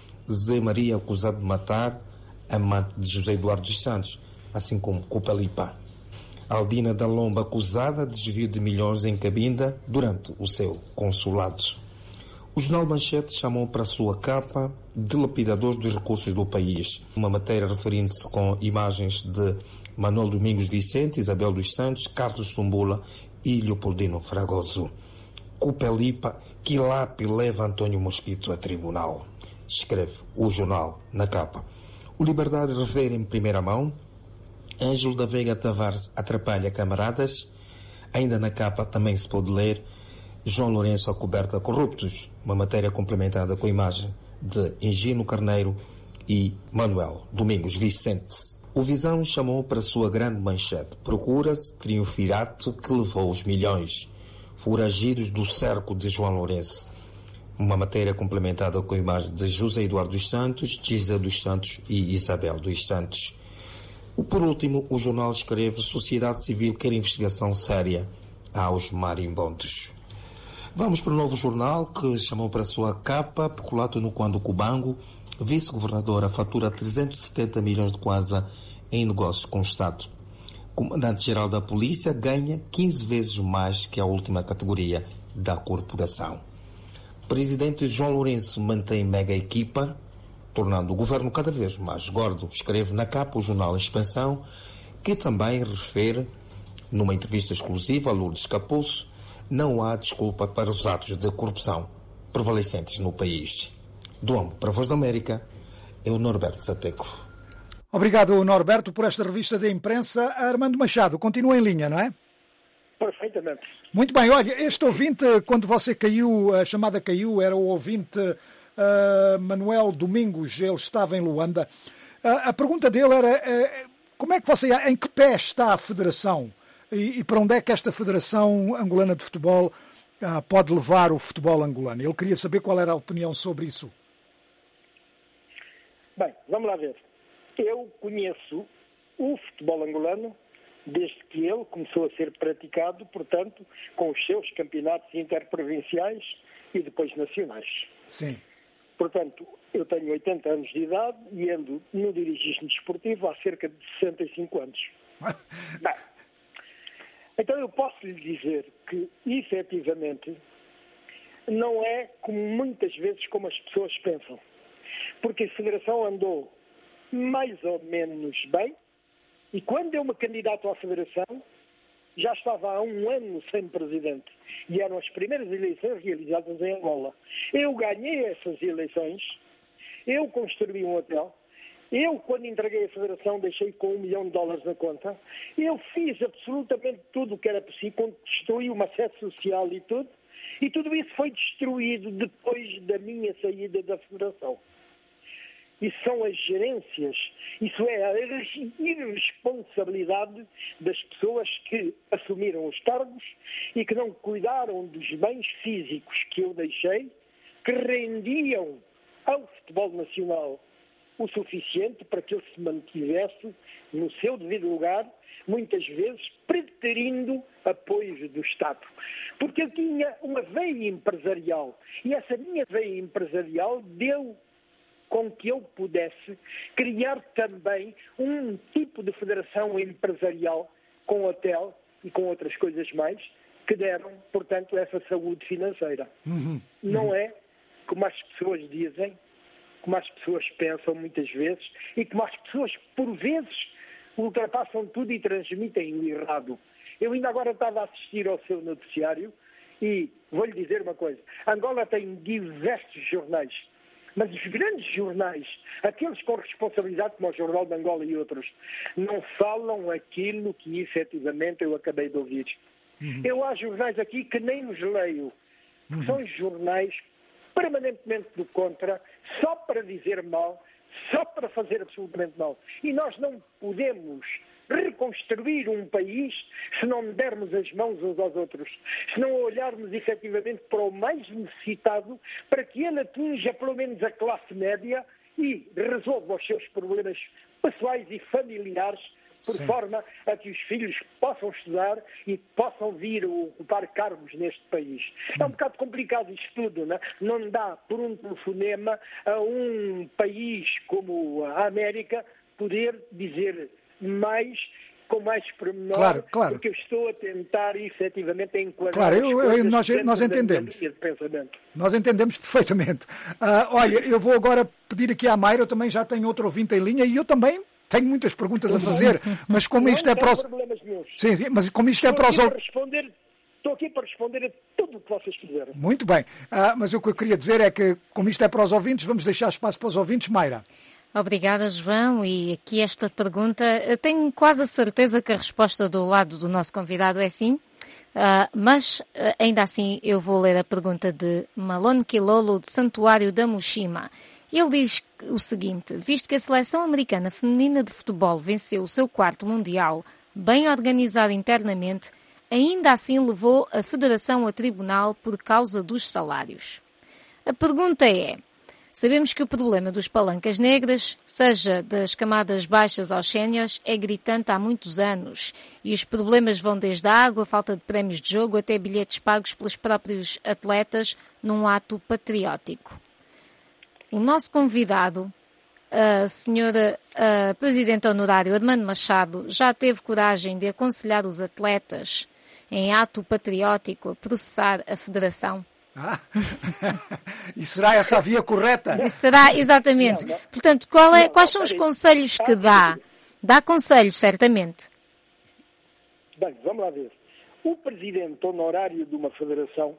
Zé Maria acusado de matar amante de José Eduardo dos Santos, assim como Cupalipa. Aldina da Lomba acusada de desvio de milhões em Cabinda durante o seu consulado. O jornal Manchete chamou para a sua capa dilapidadores dos recursos do país. Uma matéria referindo-se com imagens de Manuel Domingos Vicente, Isabel dos Santos, Carlos Sumbula e Leopoldino Fragoso. Cupelipa, Quilape leva António Mosquito a tribunal. Escreve o jornal na capa. O Liberdade refere em primeira mão. Ângelo da Veiga Tavares atrapalha camaradas. Ainda na capa também se pode ler João Lourenço a coberta corruptos, uma matéria complementada com a imagem de Engino Carneiro e Manuel Domingos Vicente. O Visão chamou para sua grande manchete. Procura-se triunvirato que levou os milhões. Foragidos do cerco de João Lourenço. Uma matéria complementada com a imagem de José Eduardo dos Santos, Gisela dos Santos e Isabel dos Santos. Por último, o jornal escreve: Sociedade Civil quer investigação séria aos marimbondos. Vamos para o Novo Jornal, que chamou para a sua capa Peculato no Quando Cubango, vice-governadora fatura 370 milhões de kwanza em negócio com o Estado. Comandante-geral da Polícia ganha 15 vezes mais que a última categoria da corporação. Presidente João Lourenço mantém mega equipa, tornando o governo cada vez mais gordo. Escreve na capa o jornal Expansão, que também refere, numa entrevista exclusiva a Lourdes Capouço, não há desculpa para os atos de corrupção prevalecentes no país. Do Ambo para a Voz da América, é o Norberto Sateco. Obrigado, Norberto, por esta revista de imprensa. Armando Machado, continua em linha, não é? Perfeitamente. Muito bem, olha, este ouvinte, quando você caiu, a chamada caiu, era o ouvinte Manuel Domingos, ele estava em Luanda. A pergunta dele era como é que você, em que pé está a Federação e para onde é que esta Federação Angolana de Futebol pode levar o futebol angolano? Ele queria saber qual era a opinião sobre isso. Bem, vamos lá ver. Eu conheço o futebol angolano desde que ele começou a ser praticado, portanto, com os seus campeonatos interprovinciais e depois nacionais. Sim. Portanto, eu tenho 80 anos de idade e ando no dirigismo desportivo há cerca de 65 anos. Bem, então eu posso lhe dizer que, efetivamente, não é como muitas vezes como as pessoas pensam. Porque a Federação andou mais ou menos bem e quando eu me candidato à Federação, já estava há um ano sem presidente. E eram as primeiras eleições realizadas em Angola. Eu ganhei essas eleições, eu construí um hotel, eu, quando entreguei a Federação, deixei com $1 milhão na conta, eu fiz absolutamente tudo o que era possível, construí uma sede social e tudo isso foi destruído depois da minha saída da Federação. Isso são as gerências, isso é a irresponsabilidade das pessoas que assumiram os cargos e que não cuidaram dos bens físicos que eu deixei, que rendiam ao futebol nacional o suficiente para que ele se mantivesse no seu devido lugar, muitas vezes preterindo apoios do Estado. Porque eu tinha uma veia empresarial e essa minha veia empresarial deu com que eu pudesse criar também um tipo de federação empresarial com hotel e com outras coisas mais que deram, portanto, essa saúde financeira. Não é como as pessoas dizem, como as pessoas pensam muitas vezes e como as pessoas, por vezes, ultrapassam tudo e transmitem o errado. Eu ainda agora estava a assistir ao seu noticiário e vou-lhe dizer uma coisa. Angola tem diversos jornais, mas os grandes jornais, aqueles com responsabilidade como o Jornal de Angola e outros, não falam aquilo que efetivamente eu acabei de ouvir. Eu há jornais aqui que nem os leio. São jornais permanentemente do contra, só para dizer mal, só para fazer absolutamente mal. E nós não podemos reconstruir um país se não dermos as mãos uns aos outros, se não olharmos efetivamente para o mais necessitado, para que ele atinja pelo menos a classe média e resolva os seus problemas pessoais e familiares, por forma a que os filhos possam estudar e possam vir a ocupar cargos neste país. É um bocado complicado isto tudo, não é? Não dá por um telefonema a um país como a América poder dizer mais, com mais pormenor, porque eu estou a tentar efetivamente enquadrar nós entendemos. Nós entendemos perfeitamente. Olha, eu vou agora pedir aqui à Mayra, eu também já tenho outro ouvinte em linha e eu também tenho muitas perguntas a fazer, mas como isto é para os... Sim, mas como isto é para os... Estou aqui para responder a tudo o que vocês quiserem. Muito bem, mas o que eu queria dizer é que, como isto é para os ouvintes, vamos deixar espaço para os ouvintes. Mayra. Obrigada, João. E aqui esta pergunta, eu tenho quase a certeza que a resposta do lado do nosso convidado é sim, mas ainda assim eu vou ler a pergunta de Malone Kilolo, de Santuário da Mushima. Ele diz o seguinte: visto que a seleção americana feminina de futebol venceu o seu 4º Mundial, bem organizado internamente, ainda assim levou a Federação a tribunal por causa dos salários. A pergunta é: sabemos que o problema dos palancas negras, seja das camadas baixas aos séniores, é gritante há muitos anos. E os problemas vão desde a água, falta de prémios de jogo, até bilhetes pagos pelos próprios atletas num ato patriótico. O nosso convidado, a senhora Presidente Honorário Armando Machado, já teve coragem de aconselhar os atletas, em ato patriótico, a processar a Federação? E será essa a via correta? Será, exatamente. Portanto, quais são os conselhos que dá? Dá conselhos, certamente. Bem, vamos lá ver. O Presidente Honorário de uma Federação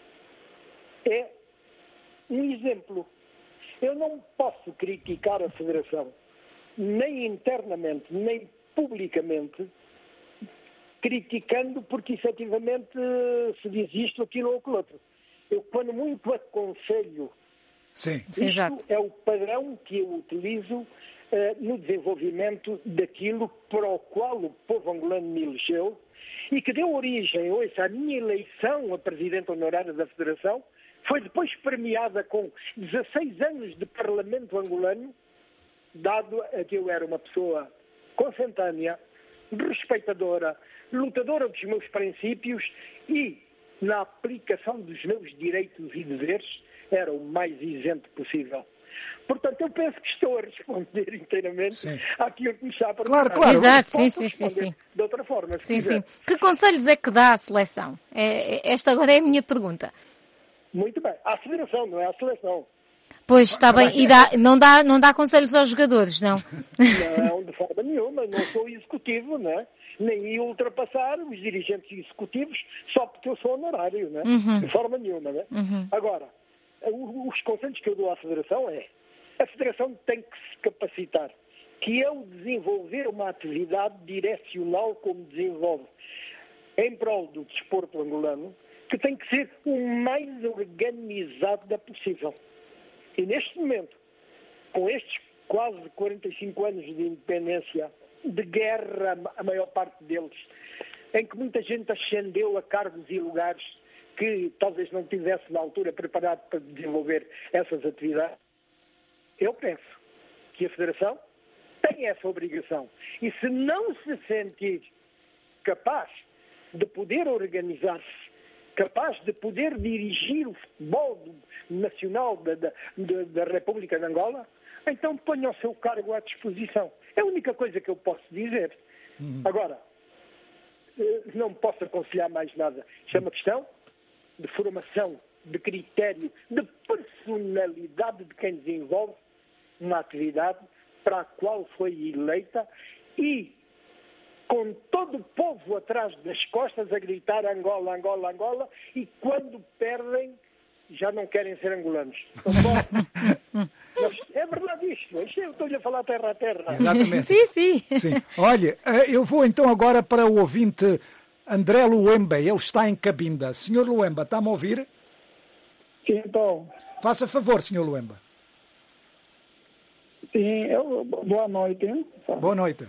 é um exemplo. Eu não posso criticar a Federação, nem internamente, nem publicamente, criticando porque efetivamente se diz isto, aquilo ou aquilo outro. Eu, quando muito aconselho, isto é o padrão que eu utilizo no desenvolvimento daquilo para o qual o povo angolano me elegeu e que deu origem hoje à minha eleição a Presidente Honorária da Federação. Foi depois premiada com 16 anos de Parlamento angolano, dado a que eu era uma pessoa consentânea, respeitadora, lutadora dos meus princípios e, na aplicação dos meus direitos e deveres, era o mais isento possível. Portanto, eu penso que estou a responder inteiramente àquilo que me está a perguntar. Claro. Exato, sim. De outra forma, se quiser. Que conselhos é que dá à seleção? Esta agora é a minha pergunta. Muito bem. À Federação, não é à Seleção. Pois, está bem. E não dá conselhos aos jogadores, não? Não, de forma nenhuma. Não sou executivo, não é? Nem ia ultrapassar os dirigentes executivos só porque eu sou honorário, não é? De forma nenhuma, não é? Agora, os conselhos que eu dou à Federação é: a Federação tem que se capacitar, que é o desenvolver uma atividade direcional como desenvolve em prol do desporto angolano, que tem que ser o mais organizada possível. E neste momento, com estes quase 45 anos de independência, de guerra, a maior parte deles, em que muita gente ascendeu a cargos e lugares que talvez não tivesse na altura preparado para desenvolver essas atividades, eu penso que a Federação tem essa obrigação. E se não se sentir capaz de poder organizar-se, capaz de poder dirigir o futebol nacional da República de Angola, então ponha o seu cargo à disposição. É a única coisa que eu posso dizer. Agora, não posso aconselhar mais nada. Isto é uma questão de formação, de critério, de personalidade de quem desenvolve uma atividade para a qual foi eleita e com todo o povo atrás das costas a gritar Angola, Angola, Angola, e quando perdem já não querem ser angolanos. Mas é verdade isto. Eu estou-lhe a falar terra a terra. Exatamente. Sim. Olha, eu vou então agora para o ouvinte André Luemba. Ele está em Cabinda. Senhor Luemba, está-me a ouvir? Sim, então. Faça favor, senhor Luemba. Sim, boa noite. Boa noite.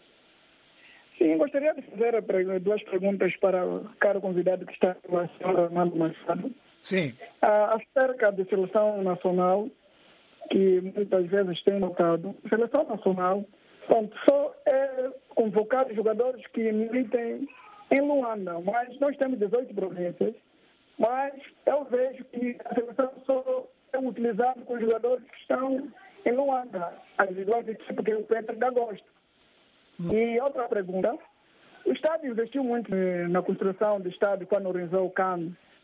Sim, gostaria de fazer duas perguntas para o caro convidado que está aqui, o senhor Armando Machado. Sim. Acerca da seleção nacional, que muitas vezes tem notado, a seleção nacional só é convocar jogadores que militem em Luanda, mas nós temos 18 províncias, mas eu vejo que a seleção só é utilizada com jogadores que estão em Luanda, as duas equipes que o Pedro de Agosto. E outra pergunta, o Estado investiu muito na construção do Estado quando organizou o CAN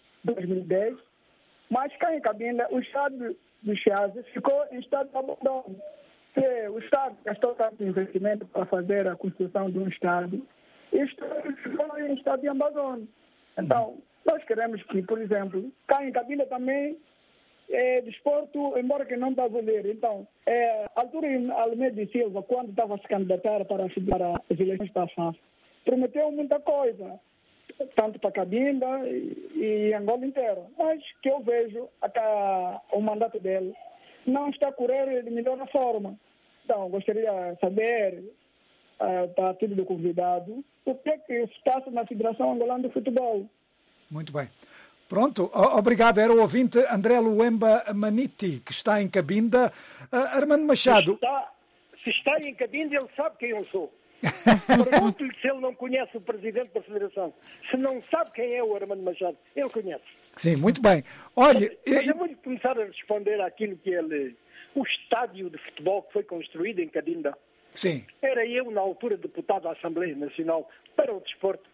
2010, mas cá em Cabinda o Estado do Chaves ficou em estado de abandono. Se o Estado gastou tanto investimento para fazer a construção de um Estado, e o Estado ficou em estado de abandono. Então, nós queremos que, por exemplo, cá em Cabinda também desporto, embora que não está a valer. Então, Arthur Almeida Silva, quando estava a se candidatar para as eleições passadas, prometeu muita coisa, tanto para Cabinda e Angola inteira. Mas que eu vejo até o mandato dele não está a correr de melhor forma. Então, gostaria de saber, a título do convidado, o que é que se passa na Federação Angolana de Futebol. Muito bem. Pronto, obrigado. Era o ouvinte André Luemba Maniti, que está em Cabinda. Armando Machado. Se está em Cabinda, ele sabe quem eu sou. Pergunto-lhe se ele não conhece o presidente da Federação. Se não sabe quem é o Armando Machado, ele conhece. Sim, muito bem. Olha, mas eu vou-lhe começar a responder àquilo que ele... O estádio de futebol que foi construído em Cabinda. Sim. Era eu, na altura, deputado da Assembleia Nacional para o Desporto.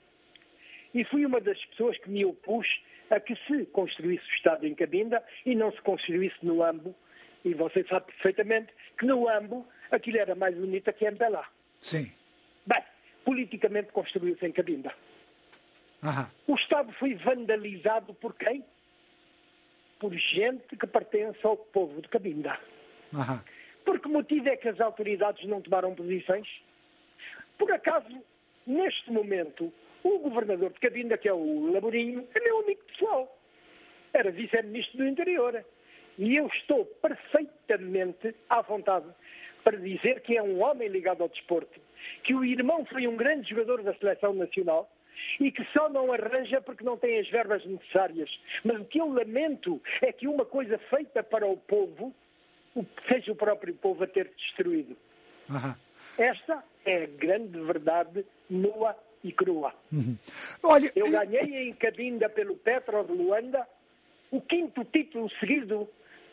E fui uma das pessoas que me opus a que se construísse o estádio em Cabinda e não se construísse no Ambo. E você sabe perfeitamente que no Ambo aquilo era mais bonito que em Belá. Sim. Bem, politicamente construiu-se em Cabinda. O Estado foi vandalizado por quem? Por gente que pertence ao povo de Cabinda. Por que motivo é que as autoridades não tomaram posições? Por acaso, neste momento, o governador de Cabinda, que é o Laborinho, é meu amigo pessoal. Era vice-ministro do Interior. E eu estou perfeitamente à vontade para dizer que é um homem ligado ao desporto, que o irmão foi um grande jogador da Seleção Nacional e que só não arranja porque não tem as verbas necessárias. Mas o que eu lamento é que uma coisa feita para o povo, seja o próprio povo a ter destruído. Esta é a grande verdade nua e crua. Olha, eu ganhei em Cabinda pelo Petro de Luanda o 5º título seguido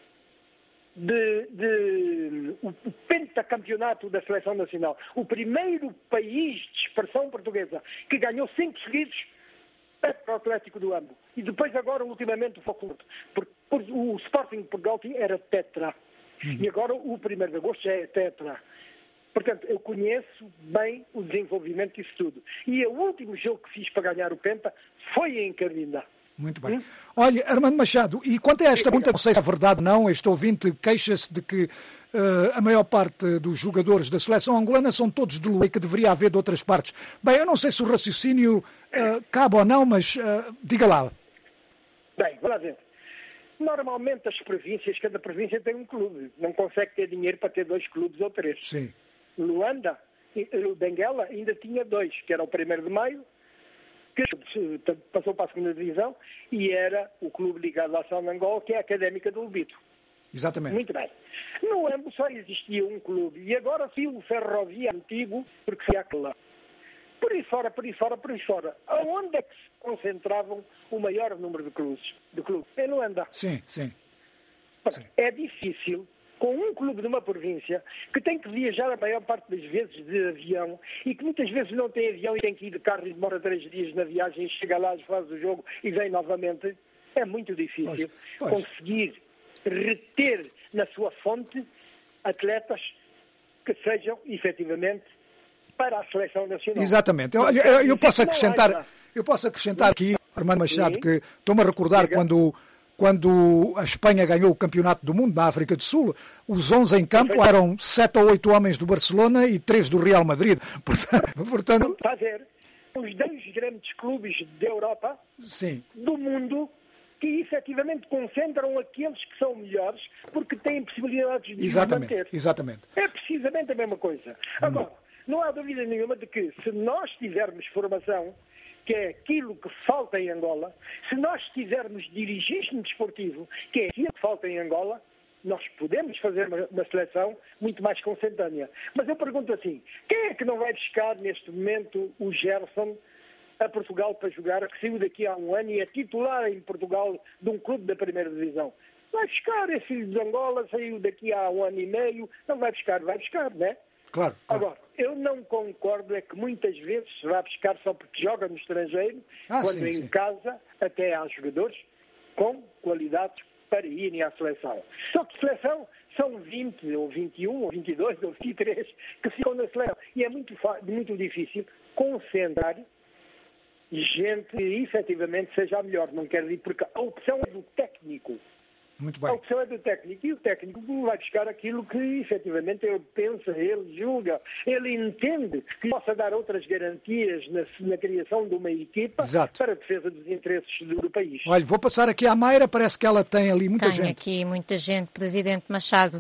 o pentacampeonato da Seleção Nacional. O primeiro país de expressão portuguesa que ganhou 5 seguidos para o Atlético do Ambo. E depois agora, ultimamente, o Foco. O Sporting de Portugal era tetra. E agora o 1º de agosto já é tetra. Portanto, eu conheço bem o desenvolvimento disso tudo. E o último jogo que fiz para ganhar o Penta foi em Cabinda. Muito bem. Olha, Armando Machado, e quanto a esta pergunta, não sei se é verdade ou não, este ouvinte queixa-se de que a maior parte dos jogadores da seleção angolana são todos de Luanda e que deveria haver de outras partes. Bem, eu não sei se o raciocínio cabe ou não, mas diga lá. Bem, vamos lá ver. Normalmente as províncias, cada província tem um clube. Não consegue ter dinheiro para ter 2 clubes ou 3. Sim. Luanda, o Benguela ainda tinha 2, que era o 1º de Maio, que passou para a 2ª divisão, e era o clube ligado à Ação de Angola, que é a Académica do Lubito. Exatamente. Muito bem. No Ambo só existia um clube e agora sim o Ferrovia antigo, porque foi aquela. Por aí fora. Aonde é que se concentravam o maior número de clubes? É Luanda. Sim. É difícil, com um clube de uma província, que tem que viajar a maior parte das vezes de avião e que muitas vezes não tem avião e tem que ir de carro e demora 3 dias na viagem e chega lá, faz o jogo e vem novamente. É muito difícil conseguir reter na sua fonte atletas que sejam efetivamente para a seleção nacional. Exatamente. Eu posso acrescentar aqui, Armando Machado, que estou-me a recordar quando a Espanha ganhou o Campeonato do Mundo na África do Sul, os 11 em campo eram 7 ou 8 homens do Barcelona e 3 do Real Madrid. Portanto... Está a ver, os 2 grandes clubes da Europa, do mundo, que efetivamente concentram aqueles que são melhores porque têm possibilidades de os manter. Exatamente. É precisamente a mesma coisa. Agora, não há dúvida nenhuma de que se nós tivermos formação, que é aquilo que falta em Angola, se nós tivermos dirigismo desportivo, que é aquilo que falta em Angola, nós podemos fazer uma seleção muito mais consentânea. Mas eu pergunto assim, quem é que não vai buscar neste momento o Gerson a Portugal para jogar, que saiu daqui há um ano e é titular em Portugal de um clube da primeira divisão? Vai buscar, é filho de Angola, saiu daqui há um ano e meio, não vai buscar, não é? Claro. Agora, eu não concordo é que muitas vezes se vai buscar só porque joga no estrangeiro, quando em casa até há jogadores com qualidades para irem à seleção. Só que seleção são 20, ou 21, ou 22, ou 23 que ficam na seleção. E é muito difícil concentrar gente que efetivamente seja a melhor. Não quero dizer porque a opção é do técnico. Muito bem. A opção é do técnico e o técnico vai buscar aquilo que efetivamente ele pensa, ele julga, ele entende que possa dar outras garantias na criação de uma equipa para a defesa dos interesses do país. Olha, vou passar aqui à Mayra, parece que ela tem ali muita gente. Tenho aqui muita gente, Presidente Machado.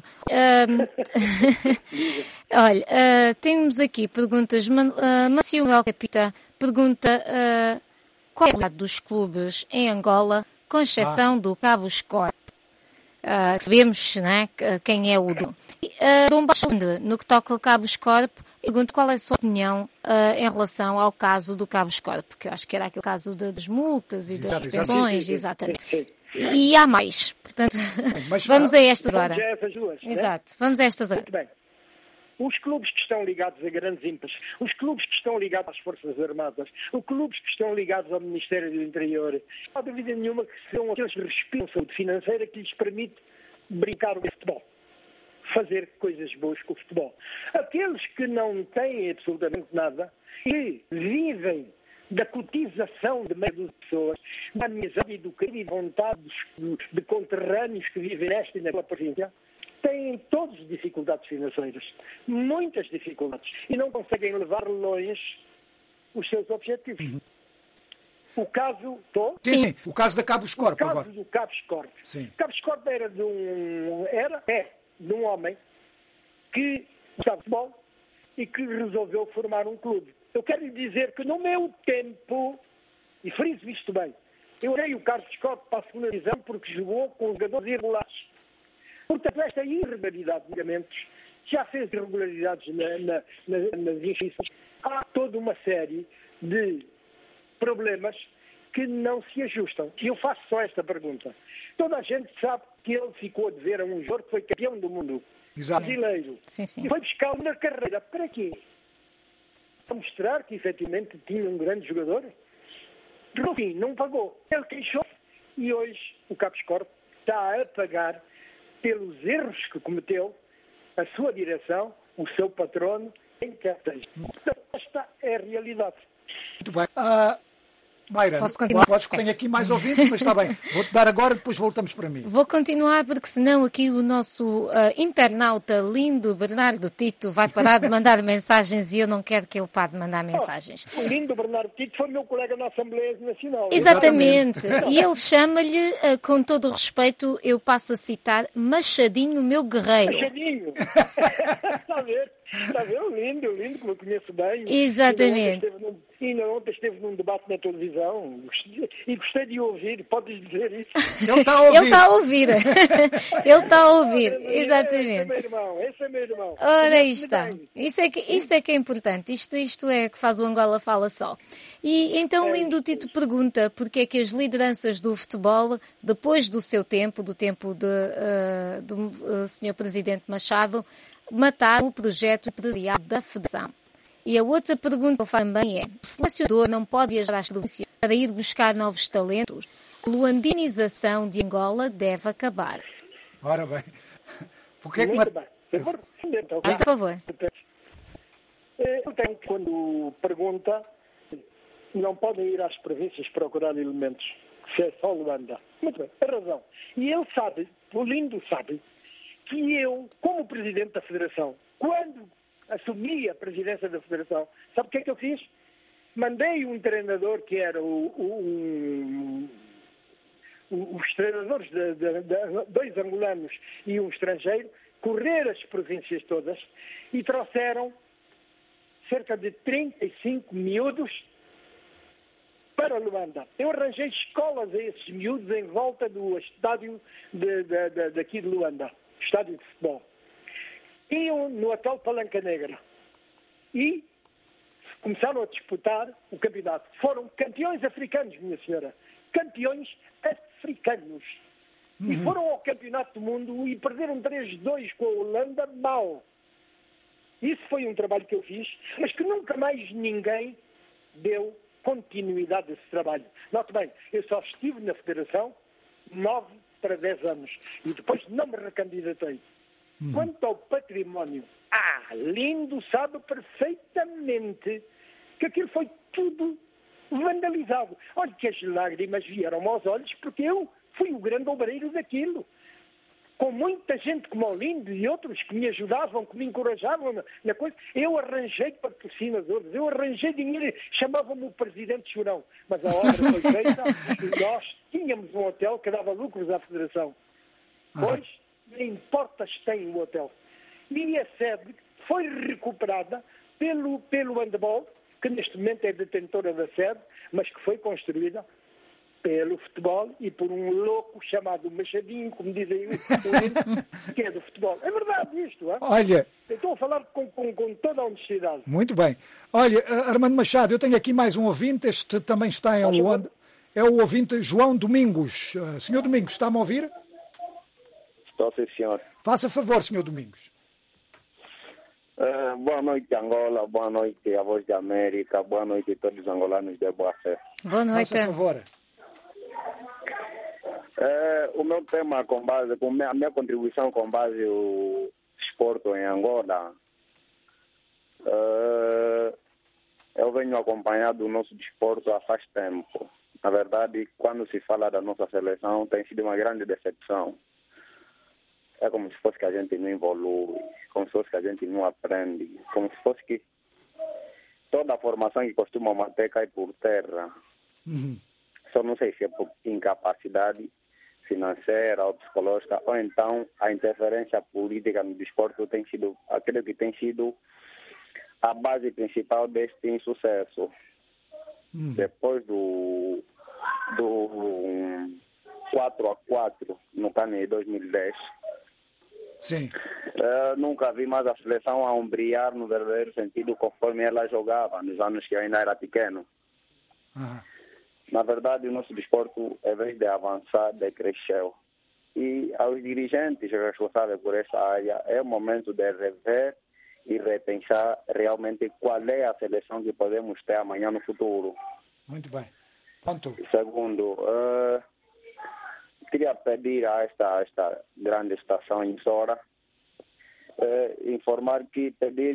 Olha, temos aqui perguntas. Maciel Capita pergunta qual é a qualidade dos clubes em Angola, com exceção do Cabo Escorp. Sabemos, né, quem é o dono. Dom Baixo, no que toca ao Cabo Escorp, pergunto qual é a sua opinião em relação ao caso do Cabo Escorp, porque eu acho que era aquele caso das multas e das suspensões, exatamente. E há mais, portanto, vamos a estas agora. Exato, vamos a estas agora. Muito bem. Os clubes que estão ligados a grandes empresas, os clubes que estão ligados às Forças Armadas, os clubes que estão ligados ao Ministério do Interior, não há dúvida nenhuma que são aqueles que respeitam a saúde financeira que lhes permite brincar com o futebol, fazer coisas boas com o futebol. Aqueles que não têm absolutamente nada e vivem da cotização de meio de pessoas, da amizade e do carinho e vontade de conterrâneos que vivem nesta e naquela província, têm todas dificuldades financeiras, muitas dificuldades, e não conseguem levar longe os seus objetivos. O caso... Sim, o caso da Cabo Escorp agora. O caso do Cabo Escorp. Sim. Cabo Escorp era de um homem que gostava de futebol e que resolveu formar um clube. Eu quero lhe dizer que no meu tempo, e friso isto bem, eu olhei o Cabo Escorp para a segunda divisão porque jogou com jogadores irregulares. Portanto, esta irregularidade de pagamentos já fez irregularidades nas instituições. Há toda uma série de problemas que não se ajustam. E eu faço só esta pergunta. Toda a gente sabe que ele ficou a dever a um jogador que foi campeão do mundo brasileiro. Sim. E foi buscá-lo na carreira. Para quê? Para mostrar que, efetivamente, tinha um grande jogador? No fim, não pagou. Ele queixou-se e hoje o Cabo Escorp está a pagar pelos erros que cometeu a sua direção, o seu patrono, em que seja. Esta é a realidade. Muito bem. Mayra, podes que tenho aqui mais ouvintes, mas está bem. Vou-te dar agora, depois voltamos para mim. Vou continuar, porque senão aqui o nosso internauta lindo, Bernardo Tito, vai parar de mandar mensagens e eu não quero que ele pare de mandar mensagens. O lindo Bernardo Tito foi meu colega na Assembleia Nacional. Exatamente. E ele chama-lhe, com todo o respeito, eu passo a citar, Machadinho, meu guerreiro. Machadinho. Está a ver? Está a ver? Lindo, que me conheço bem. Exatamente. Ainda ontem esteve num debate na televisão e gostei de ouvir. Podes dizer isso? Ele está a ouvir. Ele está a ouvir. Ele está a ouvir, exatamente. Esse é meu irmão. Ora, aí está. Isso é que é importante. Isto é que faz o Angola Fala Só. E então, Lindo Tito pergunta porque é que as lideranças do futebol, depois do seu tempo, do tempo do Sr. Presidente Machado, mataram o projeto empresarial da Federação. E a outra pergunta que eu faço também é: o selecionador não pode viajar às províncias para ir buscar novos talentos? A luandinização de Angola deve acabar. Ora bem. Porque é que muito bem. Eu vou responder, então. Por favor. Então, quando pergunta, não podem ir às províncias procurar elementos, se é só Luanda. Muito bem, tem razão. E ele sabe, o Lindo sabe, que eu, como Presidente da Federação, quando assumi a presidência da Federação, sabe o que é que eu fiz? Mandei um treinador que era os treinadores de dois angolanos e um estrangeiro, correr as províncias todas e trouxeram cerca de 35 miúdos para Luanda. Eu arranjei escolas a esses miúdos em volta do estádio daqui de Luanda, estádio de futebol. Iam no Hotel Palanca Negra e começaram a disputar o campeonato. Foram campeões africanos, minha senhora. Campeões africanos. E foram ao Campeonato do Mundo e perderam 3-2 com a Holanda mal. Isso foi um trabalho que eu fiz, mas que nunca mais ninguém deu continuidade a esse trabalho. Note bem, eu só estive na Federação 9 para 10 anos e depois não me recandidatei. Quanto ao património, Lindo sabe perfeitamente que aquilo foi tudo vandalizado. Olha que as lágrimas vieram aos olhos porque eu fui o grande obreiro daquilo. Com muita gente como o Lindo e outros que me ajudavam, que me encorajavam na coisa, eu arranjei patrocinadores, eu arranjei dinheiro, chamavam-me o Presidente Chorão. Mas a obra foi feita e nós tínhamos um hotel que dava lucros à Federação. Pois, nem portas tem o hotel. E a sede foi recuperada pelo handball, que neste momento é detentora da sede, mas que foi construída pelo futebol e por um louco chamado Machadinho, como dizem que é do futebol. É verdade isto, é? Olha, eu estou a falar com toda a honestidade. Muito bem. Olha, Armando Machado, eu tenho aqui mais um ouvinte, este também está em Luanda. É o ouvinte João Domingos. Senhor Domingos, está-me a ouvir? Estou, sim, senhor. Faça favor, senhor Domingos. Boa noite, Angola. Boa noite, a Voz da América. Boa noite a todos os angolanos de boa fé. Boa noite. Faça favor. O meu tema a minha contribuição com base no desporto em Angola, eu venho acompanhado do nosso desporto há faz tempo. Na verdade, quando se fala da nossa seleção, tem sido uma grande decepção. É como se fosse que a gente não evolui, como se fosse que a gente não aprende, como se fosse que toda a formação que costuma manter cai por terra. Só não sei se é por incapacidade financeira ou psicológica, ou então a interferência política no desporto tem sido aquilo que tem sido a base principal deste insucesso. Depois do 4-4 no CAN em 2010, sim. Nunca vi mais a seleção a brilhar no verdadeiro sentido conforme ela jogava nos anos que eu ainda era pequeno. Na verdade, o nosso desporto, em vez de avançar, decresceu. E aos dirigentes responsáveis por essa área, é o momento de rever e repensar realmente qual é a seleção que podemos ter amanhã no futuro. Muito bem. Ponto. Segundo, queria pedir a esta grande estação emissora informar que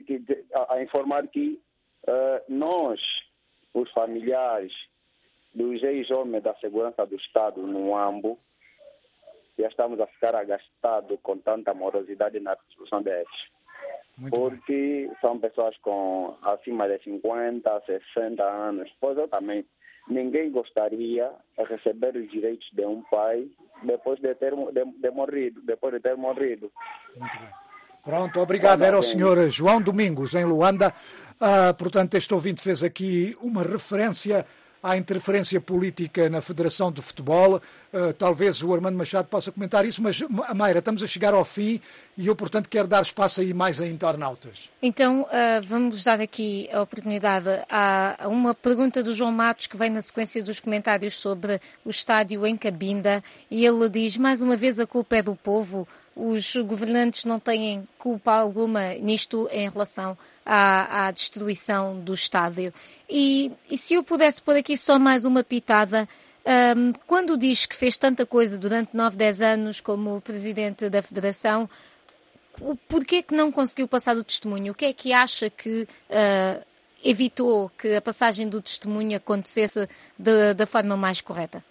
nós, os familiares dos ex-homens da segurança do Estado no AMBO, já estamos a ficar agastados com tanta morosidade na construção deles. Porque são pessoas com acima de 50, 60 anos. Pois eu também. Ninguém gostaria de receber os direitos de um pai depois de ter morrido. Muito bem. Pronto, obrigado. Era o senhor João Domingos, em Luanda. Portanto, este ouvinte fez aqui uma referência à interferência política na Federação de Futebol. Talvez o Armando Machado possa comentar isso, mas, Mayra, estamos a chegar ao fim e eu, portanto, quero dar espaço aí mais a internautas. Então, vamos dar aqui a oportunidade a uma pergunta do João Matos, que vem na sequência dos comentários sobre o estádio em Cabinda, e ele diz, mais uma vez, a culpa é do povo. Os governantes não têm culpa alguma nisto em relação à destruição do estádio. E se eu pudesse pôr aqui só mais uma pitada, quando diz que fez tanta coisa durante 9, 10 anos como presidente da Federação, porquê que não conseguiu passar do testemunho? O que é que acha que evitou que a passagem do testemunho acontecesse da forma mais correta?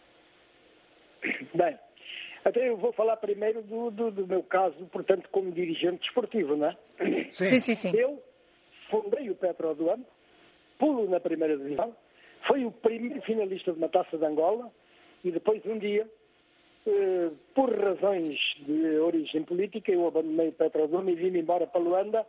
Bem, até eu vou falar primeiro do meu caso, portanto, como dirigente desportivo, não é? Sim. Eu fundei o Petro do Ano, pulo na primeira divisão, fui o primeiro finalista de uma taça de Angola e depois um dia, por razões de origem política, eu abandonei o Petro do Ano e vim embora para Luanda,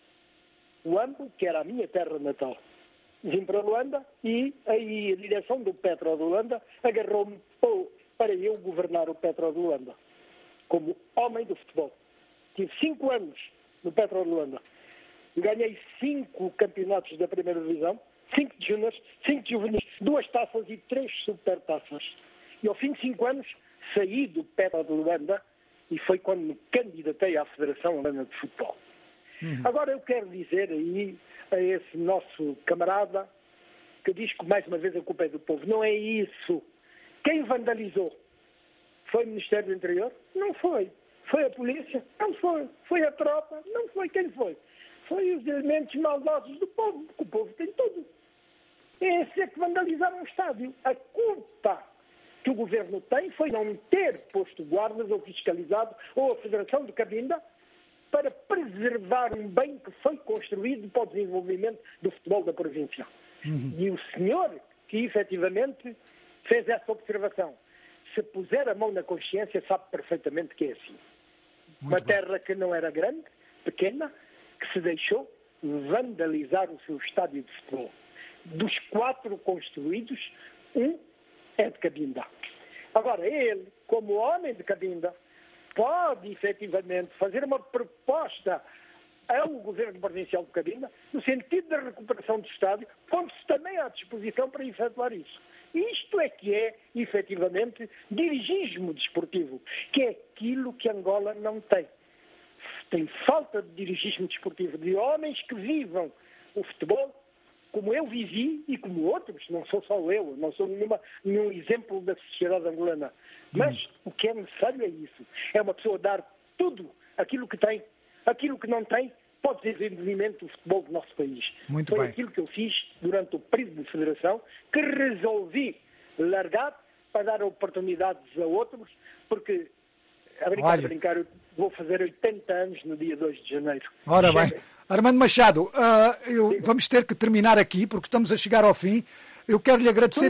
que era a minha terra natal. Vim para Luanda e aí a direção do Petro de Luanda agarrou-me para eu governar o Petro de Luanda, como homem do futebol. Tive 5 anos no Petro de Luanda. Ganhei 5 campeonatos da primeira divisão, 5 de júniores, 5 de juvenis, 2 taças e 3 supertaças. E ao fim de 5 anos saí do Petro de Luanda e foi quando me candidatei à Federação Angolana de Futebol. Agora eu quero dizer aí a esse nosso camarada que diz que mais uma vez a culpa é do povo. Não é isso. Quem vandalizou? Foi o Ministério do Interior? Não foi. Foi a polícia? Não foi. Foi a tropa? Não foi. Quem foi? Foi os elementos maldosos do povo, porque o povo tem tudo. Esses é que vandalizaram o estádio. A culpa que o governo tem foi não ter posto guardas ou fiscalizado, ou a Federação de Cabinda, para preservar um bem que foi construído para o desenvolvimento do futebol da província. E o senhor que efetivamente fez essa observação, se puser a mão na consciência, sabe perfeitamente que é assim. Uma terra que não era grande, pequena, que se deixou vandalizar o seu estádio de futebol. Dos 4 construídos, um é de Cabinda. Agora, ele, como homem de Cabinda, pode efetivamente fazer uma proposta ao governo provincial de Cabinda, no sentido da recuperação do estádio, pondo-se também à disposição para efetuar isso. Isto é que é, efetivamente, dirigismo desportivo, que é aquilo que Angola não tem. Tem falta de dirigismo desportivo, de homens que vivam o futebol como eu vivi e como outros, não sou só eu, não sou nenhum exemplo da sociedade angolana. Mas o que é necessário é isso. É uma pessoa dar tudo aquilo que tem, aquilo que não tem, pode ser desenvolvimento do futebol do nosso país. Muito Foi bem. aquilo que eu fiz durante o período de federação, que resolvi largar para dar oportunidades a outros, porque, a brincar, eu vou fazer 80 anos no dia 2 de janeiro. Ora bem. Armando Machado, vamos ter que terminar aqui, porque estamos a chegar ao fim. Eu quero lhe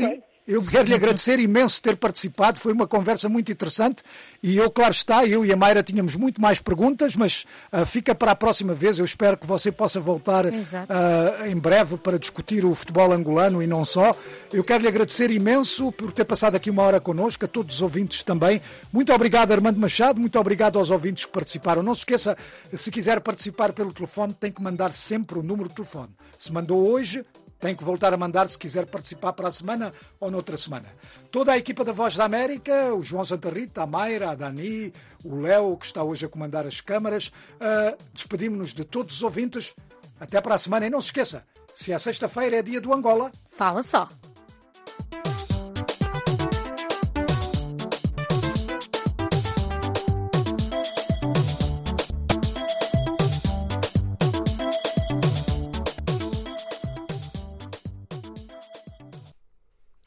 agradecer imenso ter participado, foi uma conversa muito interessante e claro está, eu e a Mayra tínhamos muito mais perguntas, mas fica para a próxima vez. Eu espero que você possa voltar em breve para discutir o futebol angolano e não só. Eu quero lhe agradecer imenso por ter passado aqui uma hora connosco, a todos os ouvintes também. Muito obrigado, Armando Machado, muito obrigado aos ouvintes que participaram. Não se esqueça, se quiser participar pelo telefone, tem que mandar sempre o número de telefone. Se mandou hoje, tem que voltar a mandar se quiser participar para a semana ou noutra semana. Toda a equipa da Voz da América, o João Santa Rita, a Mayra, a Dani, o Léo, que está hoje a comandar as câmaras, despedimos-nos de todos os ouvintes. Até para a semana. E não se esqueça, se é sexta-feira é dia do Angola, fala só.